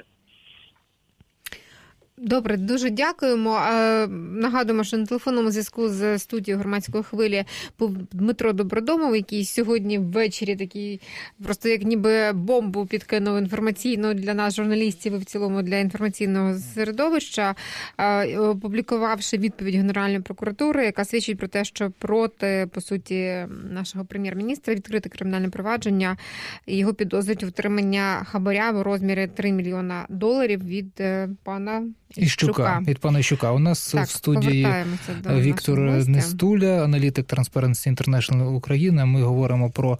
[SPEAKER 1] Добре, дуже дякуємо. Нагадуємо, що на телефонному зв'язку з студією «Громадської хвилі» був Дмитро Добродомов, який сьогодні ввечері такий просто як ніби бомбу підкинув інформаційну для нас, журналістів, і в цілому для інформаційного середовища, опублікувавши відповідь Генеральної прокуратури, яка свідчить про те, що проти, по суті, нашого прем'єр-міністра відкрите кримінальне провадження, і його підозрюють в отримання хабаря в розмірі три мільйона доларів від пана
[SPEAKER 2] Іщука, від пана Іщука. У нас так, в студії Віктор Нестуля, аналітик Transparency International Україна. Ми говоримо про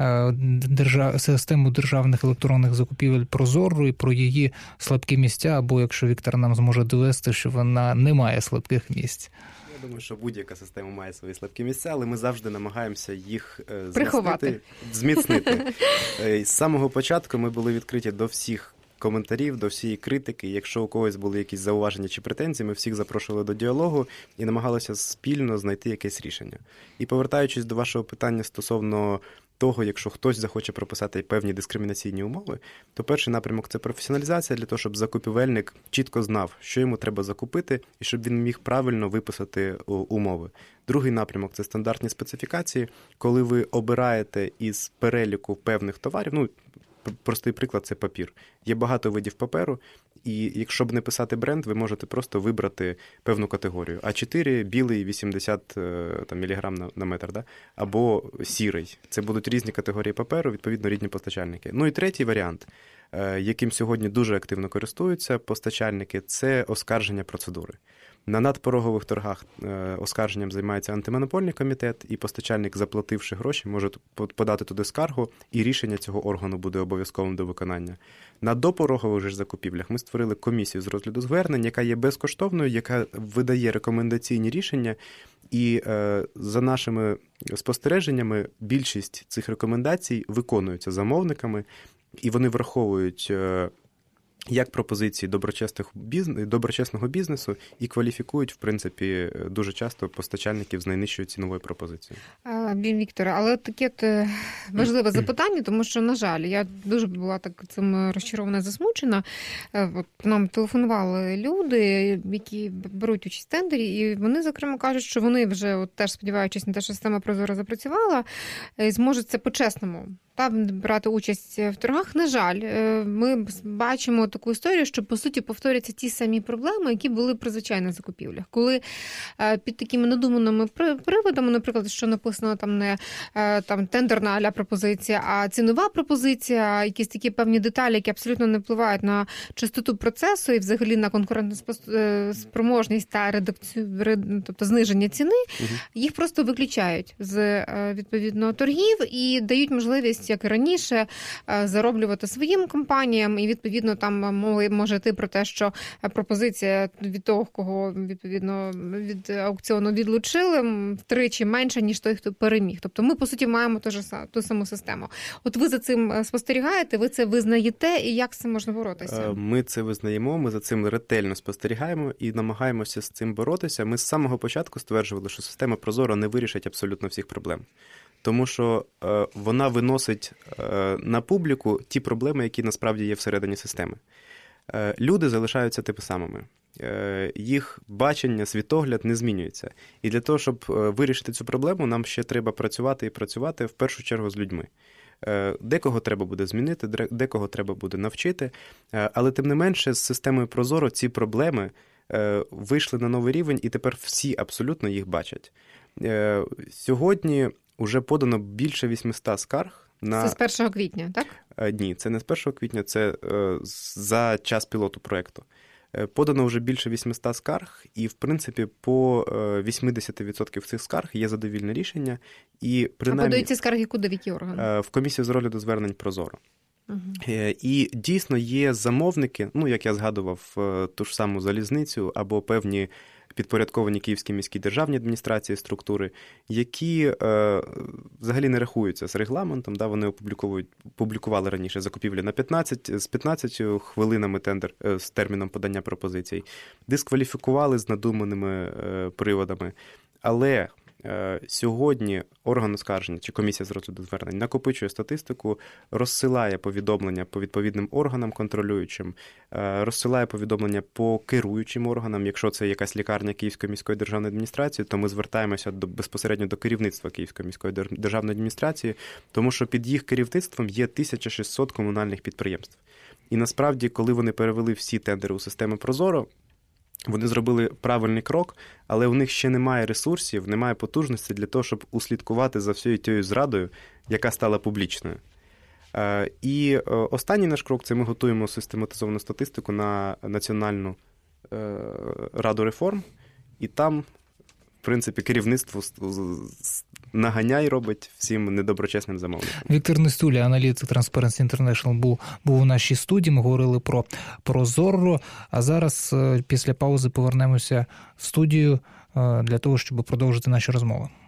[SPEAKER 2] держав... систему державних електронних закупівель Прозору і про її слабкі місця, або якщо Віктор нам зможе довести, що вона не має слабких місць.
[SPEAKER 7] Я думаю, що будь-яка система має свої слабкі місця, але ми завжди намагаємося їх
[SPEAKER 1] приховати,
[SPEAKER 7] зміцнити. З самого початку ми були відкриті до всіх коментарів, до всієї критики. Якщо у когось були якісь зауваження чи претензії, ми всіх запрошували до діалогу і намагалися спільно знайти якесь рішення. І повертаючись до вашого питання стосовно того, якщо хтось захоче прописати певні дискримінаційні умови, то перший напрямок – це професіоналізація для того, щоб закупівельник чітко знав, що йому треба закупити, і щоб він міг правильно виписати умови. Другий напрямок – це стандартні специфікації, коли ви обираєте із переліку певних товарів, ну, простий приклад – це папір. Є багато видів паперу, і якщо б не писати бренд, ви можете просто вибрати певну категорію. а чотири – білий, вісімдесят там, міліграм на, на метр, да? Або сірий. Це будуть різні категорії паперу, відповідно, різні постачальники. Ну і третій варіант, яким сьогодні дуже активно користуються постачальники – це оскарження процедури. На надпорогових торгах оскарженням займається антимонопольний комітет, і постачальник, заплативши гроші, може подати туди скаргу, і рішення цього органу буде обов'язковим до виконання. На допорогових ж закупівлях ми створили комісію з розгляду звернень, яка є безкоштовною, яка видає рекомендаційні рішення, і е, за нашими спостереженнями більшість цих рекомендацій виконуються замовниками, і вони враховують е, як пропозиції доброчесного бізнесу і кваліфікують, в принципі, дуже часто постачальників з найнижчою ціновою пропозицією.
[SPEAKER 1] Вікторе, але таке важливе запитання, тому що, на жаль, я дуже була так цим розчарована, засмучена. От нам телефонували люди, які беруть участь в тендері, і вони, зокрема, кажуть, що вони вже, от, теж сподіваючись на те, що система Прозоро запрацювала, зможуть це по-чесному та брати участь в торгах. На жаль, ми бачимо таку історію, що, по суті, повторюються ті самі проблеми, які були при звичайних закупівлях. Коли під такими надуманими приводами, наприклад, що написано там не там тендерна а-ля пропозиція, а цінова пропозиція, якісь такі певні деталі, які абсолютно не впливають на чистоту процесу і взагалі на конкурентну спроможність та редакцію, тобто зниження ціни, угу. їх просто виключають з відповідно торгів і дають можливість можливість, як і раніше, зароблювати своїм компаніям, і, відповідно, там може йти про те, що пропозиція від того, кого, відповідно, від аукціону відлучили, втричі менше, ніж той, хто переміг. Тобто ми, по суті, маємо ту, ж, ту саму систему. От ви за цим спостерігаєте, ви це визнаєте, і як з цим можна боротися?
[SPEAKER 7] Ми це визнаємо, ми за цим ретельно спостерігаємо і намагаємося з цим боротися. Ми з самого початку стверджували, що система ProZorro не вирішить абсолютно всіх проблем. Тому що е, вона виносить е, на публіку ті проблеми, які насправді є всередині системи. Е, люди залишаються тими самими. Е, їх бачення, світогляд не змінюється. І для того, щоб вирішити цю проблему, нам ще треба працювати і працювати в першу чергу з людьми. Е, декого треба буде змінити, декого треба буде навчити. Е, але тим не менше, з системою ProZorro ці проблеми е, вийшли на новий рівень, і тепер всі абсолютно їх бачать. Е, сьогодні уже подано більше вісімсот скарг. На...
[SPEAKER 1] Це з першого квітня, так?
[SPEAKER 7] Ні, це не з першого квітня, це за час пілоту проєкту. Подано вже більше вісімсот скарг, і, в принципі, по вісімдесят відсотків цих скарг є задовільне рішення. І, принаймні,
[SPEAKER 1] а подають ці скарги куди, в які органи?
[SPEAKER 7] В комісію з розгляду звернень ProZorro.
[SPEAKER 1] Угу.
[SPEAKER 7] І дійсно є замовники, ну, як я згадував, ту ж саму залізницю або певні підпорядковані Київській міській державній адміністрації структури, які е, взагалі не рахуються з регламентом. Да, вони опублікують, публікували раніше закупівлі на п'ятнадцять, з п'ятнадцятью хвилинами тендер е, з терміном подання пропозицій, дискваліфікували з надуманими е, приводами. Але е, сьогодні орган оскарження чи комісія з розгляду звернень накопичує статистику, розсилає повідомлення по відповідним органам контролюючим, е, розсилає повідомлення по керуючим органам. Якщо це якась лікарня Київської міської державної адміністрації, то ми звертаємося до, безпосередньо до керівництва Київської міської державної адміністрації, тому що під їх керівництвом є тисяча шістсот комунальних підприємств. І насправді, коли вони перевели всі тендери у систему ProZorro, вони зробили правильний крок, але у них ще немає ресурсів, немає потужності для того, щоб услідкувати за всією тією зрадою, яка стала публічною. І останній наш крок – це ми готуємо систематизовану статистику на Національну раду реформ, і там, в принципі, керівництво наганяй робить всім недоброчесним замовникам.
[SPEAKER 2] Віктор Нестуля, аналітик Transparency International, був, був у нашій студії. Ми говорили про ProZorro, а зараз після паузи повернемося в студію для того, щоб продовжити наші розмови.